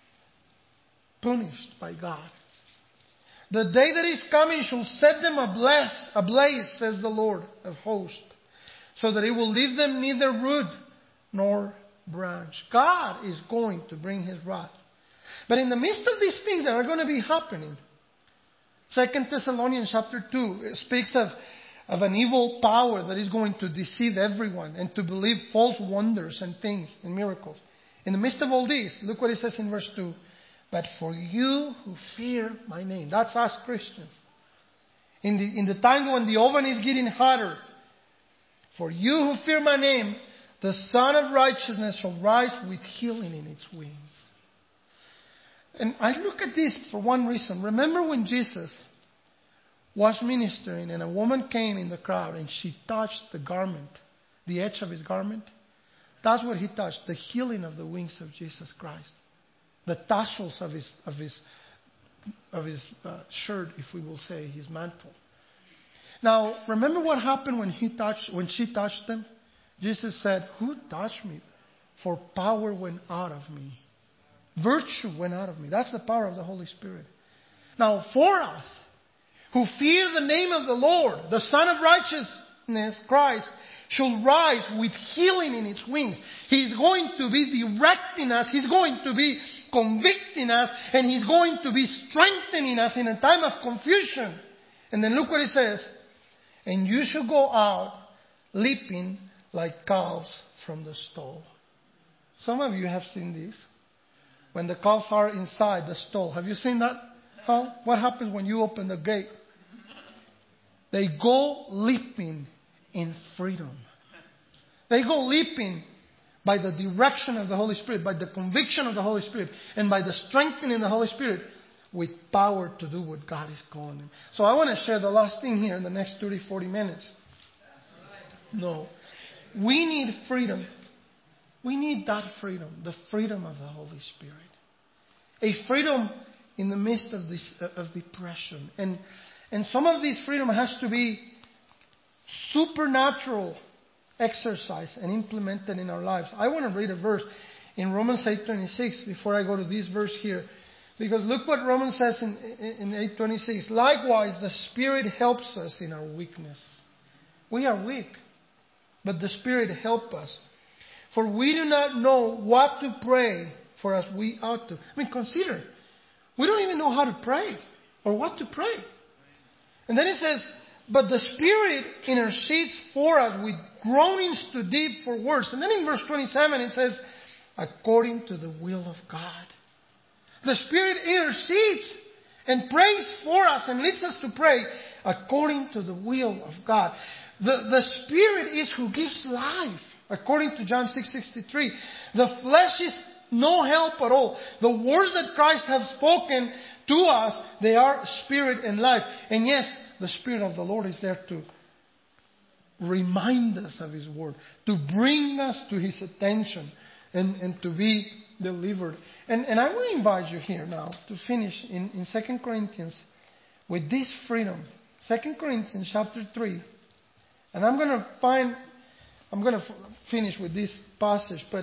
punished by God. The day that is coming shall set them ablaze, ablaze, says the Lord of hosts, so that it will leave them neither root nor branch. God is going to bring His wrath. But in the midst of these things that are going to be happening, Second Thessalonians chapter two speaks of, of an evil power that is going to deceive everyone and to believe false wonders and things and miracles. In the midst of all this, look what it says in verse two. But for you who fear my name. That's us Christians. In the, in the time when the oven is getting hotter. For you who fear my name, the Son of Righteousness shall rise with healing in its wings. And I look at this for one reason. Remember when Jesus was ministering and a woman came in the crowd and she touched the garment, the edge of his garment? That's what he touched, the healing of the wings of Jesus Christ. The tassels of his of his of his uh, shirt, if we will say, his mantle. Now, remember what happened when he touched when she touched him? Jesus said, "Who touched me? For power went out of me. Virtue went out of me." That's the power of the Holy Spirit. Now, for us who fear the name of the Lord, the Son of Righteousness, Christ, shall rise with healing in its wings. He's going to be directing us. He's going to be convicting us. And He's going to be strengthening us in a time of confusion. And then look what it says. And you shall go out leaping like calves from the stall. Some of you have seen this. When the calves are inside the stall. Have you seen that? Huh? What happens when you open the gate? They go leaping in freedom. They go leaping by the direction of the Holy Spirit, by the conviction of the Holy Spirit, and by the strengthening of the Holy Spirit with power to do what God is calling them. So I want to share the last thing here in the next thirty, forty minutes. No. We need freedom. We need that freedom, the freedom of the Holy Spirit. A freedom in the midst of this of depression. And, and some of this freedom has to be supernatural exercise and implemented in our lives. I want to read a verse in Romans eight twenty-six before I go to this verse here. Because look what Romans says in, in eight twenty-six. Likewise, the Spirit helps us in our weakness. We are weak, but the Spirit helps us. For we do not know what to pray for us we ought to. I mean, consider, we don't even know how to pray or what to pray. And then it says, but the Spirit intercedes for us with groanings too deep for words. And then in verse twenty-seven it says, according to the will of God. The Spirit intercedes and prays for us and leads us to pray according to the will of God. The, the Spirit is who gives life, according to John six sixty-three. The flesh is no help at all. The words that Christ has spoken to us, they are spirit and life. And yes, the Spirit of the Lord is there to remind us of His Word, to bring us to His attention and, and to be delivered. And, and I want to invite you here now to finish in, in Second Corinthians with this freedom. Second Corinthians chapter three. And I'm going to find, I'm going to f- finish with this passage, but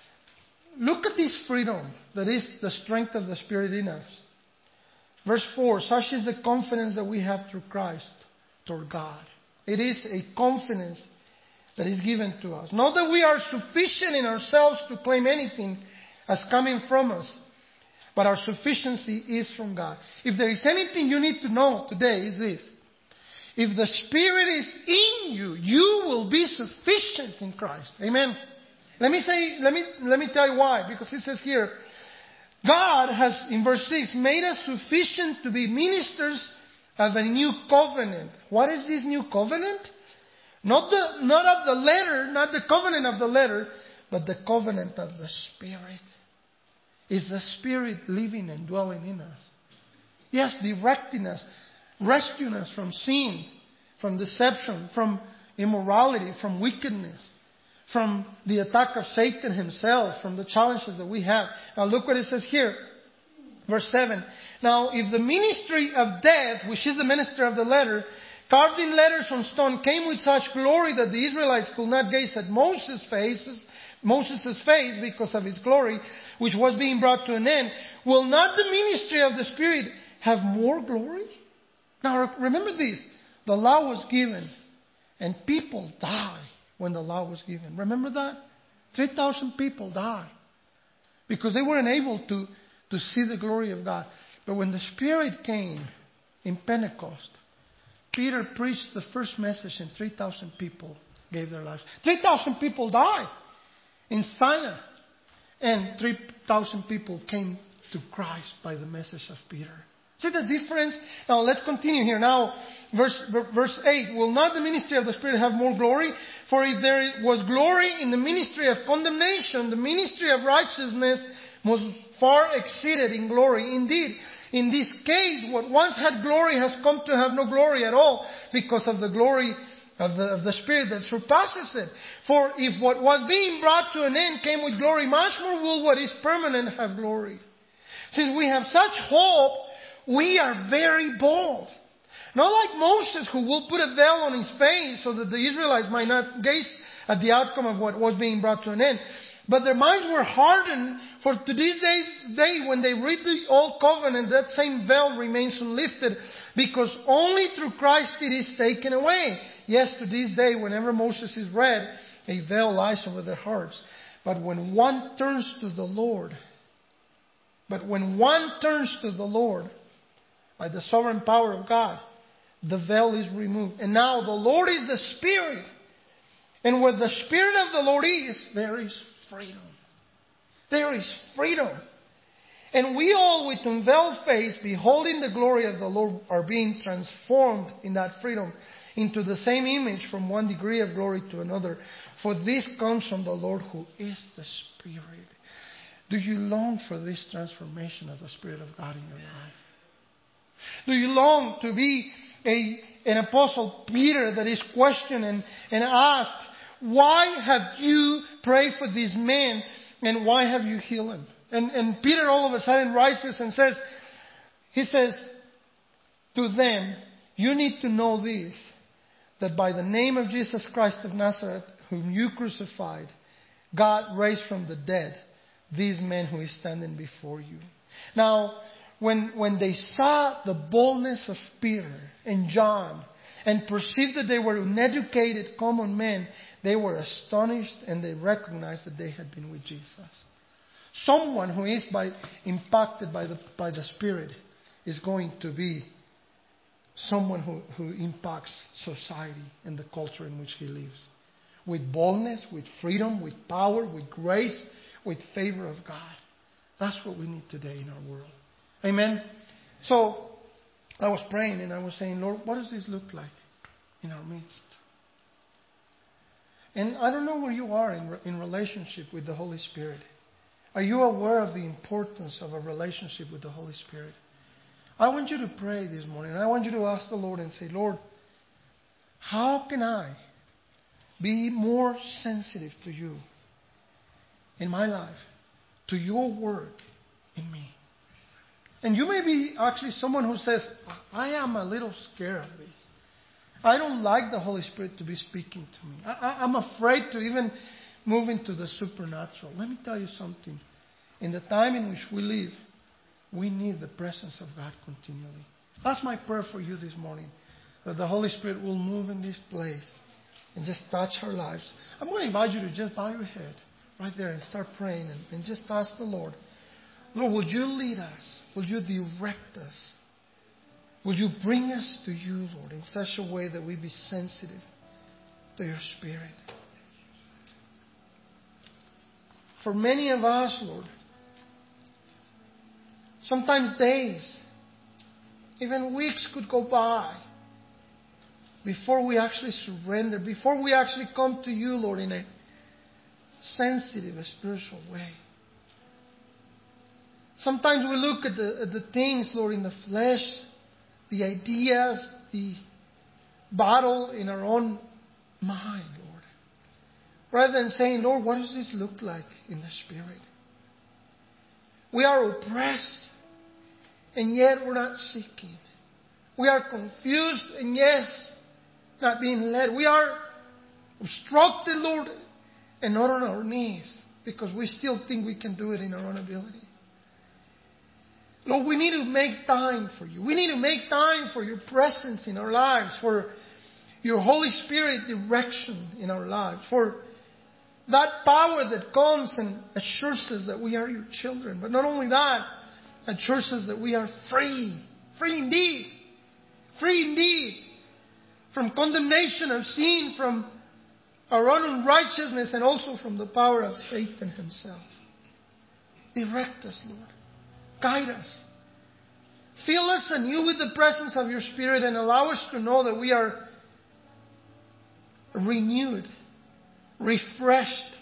look at this freedom that is the strength of the Spirit in us. Verse four, such is the confidence that we have through Christ toward God. It is a confidence that is given to us. Not that we are sufficient in ourselves to claim anything as coming from us, but our sufficiency is from God. If there is anything you need to know today, is this. If the Spirit is in you, you will be sufficient in Christ. Amen. Let me say, let me, let me tell you why. Because it says here, God has, in verse six, made us sufficient to be ministers of a new covenant. What is this new covenant? Not the, not of the letter, not the covenant of the letter, but the covenant of the Spirit. Is the Spirit living and dwelling in us? Yes, directing us, rescuing us from sin, from deception, from immorality, from wickedness, from the attack of Satan himself, from the challenges that we have. Now look what it says here. Verse seven. Now if the ministry of death, which is the minister of the letter, carved in letters from stone, came with such glory that the Israelites could not gaze at Moses' faces, Moses' face because of his glory, which was being brought to an end, will not the ministry of the Spirit have more glory? Now remember this. The law was given and people died when the law was given. Remember that? three thousand people died because they weren't able to, to see the glory of God. But when the Spirit came in Pentecost, Peter preached the first message and three thousand people gave their lives. three thousand people died in Sinai. And three thousand people came to Christ by the message of Peter. See the difference? Now let's continue here. Now, verse, verse eight. Will not the ministry of the Spirit have more glory? For if there was glory in the ministry of condemnation, the ministry of righteousness was far exceeded in glory. Indeed, in this case, what once had glory has come to have no glory at all because of the glory of the, of the Spirit that surpasses it. For if what was being brought to an end came with glory, much more will what is permanent have glory. Since we have such hope, we are very bold. Not like Moses, who will put a veil on his face so that the Israelites might not gaze at the outcome of what was being brought to an end. But their minds were hardened, for to this day, day when they read the Old Covenant, that same veil remains unlifted, because only through Christ it is taken away. Yes, to this day, whenever Moses is read, a veil lies over their hearts. But when one turns to the Lord, but when one turns to the Lord, by the sovereign power of God, the veil is removed. And now the Lord is the Spirit. And where the Spirit of the Lord is, there is freedom. There is freedom. And we all with unveiled face, beholding the glory of the Lord, are being transformed in that freedom into the same image from one degree of glory to another. For this comes from the Lord who is the Spirit. Do you long for this transformation of the Spirit of God in your life? Do you long to be a, an apostle Peter that is questioned and, and asked, why have you prayed for this man and why have you healed him? And, and Peter all of a sudden rises and says, he says to them, you need to know this, that by the name of Jesus Christ of Nazareth, whom you crucified, God raised from the dead this man who is standing before you. Now, When, when they saw the boldness of Peter and John and perceived that they were uneducated common men, they were astonished and they recognized that they had been with Jesus. Someone who is by, impacted by the, by the Spirit is going to be someone who, who impacts society and the culture in which he lives. With boldness, with freedom, with power, with grace, with favor of God. That's what we need today in our world. Amen? So, I was praying and I was saying, Lord, what does this look like in our midst? And I don't know where you are in, in relationship with the Holy Spirit. Are you aware of the importance of a relationship with the Holy Spirit? I want you to pray this morning. I want you to ask the Lord and say, Lord, how can I be more sensitive to you in my life, to your work in me? And you may be actually someone who says, I am a little scared of this. I don't like the Holy Spirit to be speaking to me. I, I'm afraid to even move into the supernatural. Let me tell you something. In the time in which we live, we need the presence of God continually. That's my prayer for you this morning. That the Holy Spirit will move in this place and just touch our lives. I'm going to invite you to just bow your head right there and start praying and, and just ask the Lord, Lord, would you lead us? Would you direct us? Would you bring us to you, Lord, in such a way that we be sensitive to your Spirit? For many of us, Lord, sometimes days, even weeks could go by before we actually surrender, before we actually come to you, Lord, in a sensitive, a spiritual way. Sometimes we look at the, at the things, Lord, in the flesh, the ideas, the battle in our own mind, Lord. Rather than saying, Lord, what does this look like in the Spirit? We are oppressed, and yet we're not seeking. We are confused, and yes, not being led. We are obstructed, Lord, and not on our knees, because we still think we can do it in our own ability. Lord, we need to make time for you. We need to make time for your presence in our lives, for your Holy Spirit direction in our lives, for that power that comes and assures us that we are your children. But not only that, assures us that we are free. Free indeed. Free indeed. From condemnation of sin, from our own unrighteousness, and also from the power of Satan himself. Direct us, Lord. Guide us. Fill us anew with the presence of your Spirit and allow us to know that we are renewed, refreshed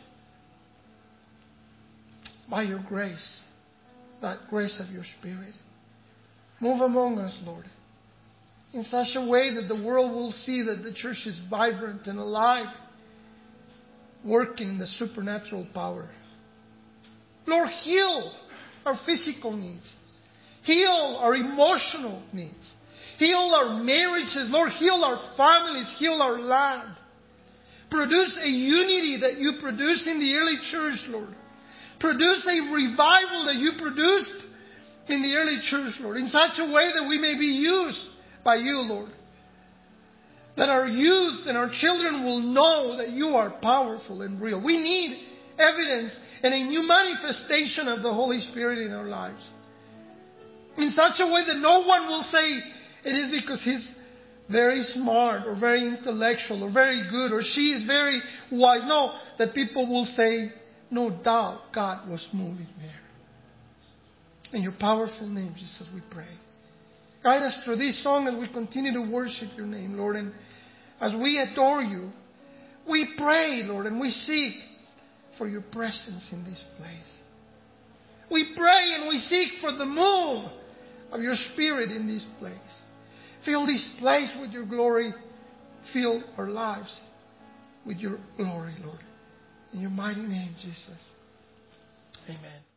by your grace, that grace of your Spirit. Move among us, Lord, in such a way that the world will see that the church is vibrant and alive, working in the supernatural power. Lord, heal our physical needs. Heal our emotional needs. Heal our marriages. Lord, heal our families. Heal our land. Produce a unity that you produced in the early church, Lord. Produce a revival that you produced in the early church, Lord, in such a way that we may be used by you, Lord. That our youth and our children will know that you are powerful and real. We need evidence and a new manifestation of the Holy Spirit in our lives. In such a way that no one will say it is because he's very smart or very intellectual or very good or she is very wise. No, that people will say, no doubt God was moving there. In your powerful name, Jesus, we pray. Guide us through this song as we continue to worship your name, Lord. And as we adore you, we pray, Lord, and we seek for your presence in this place. We pray and we seek for the move of your Spirit in this place. Fill this place with your glory. Fill our lives with your glory, Lord. In your mighty name, Jesus. Amen.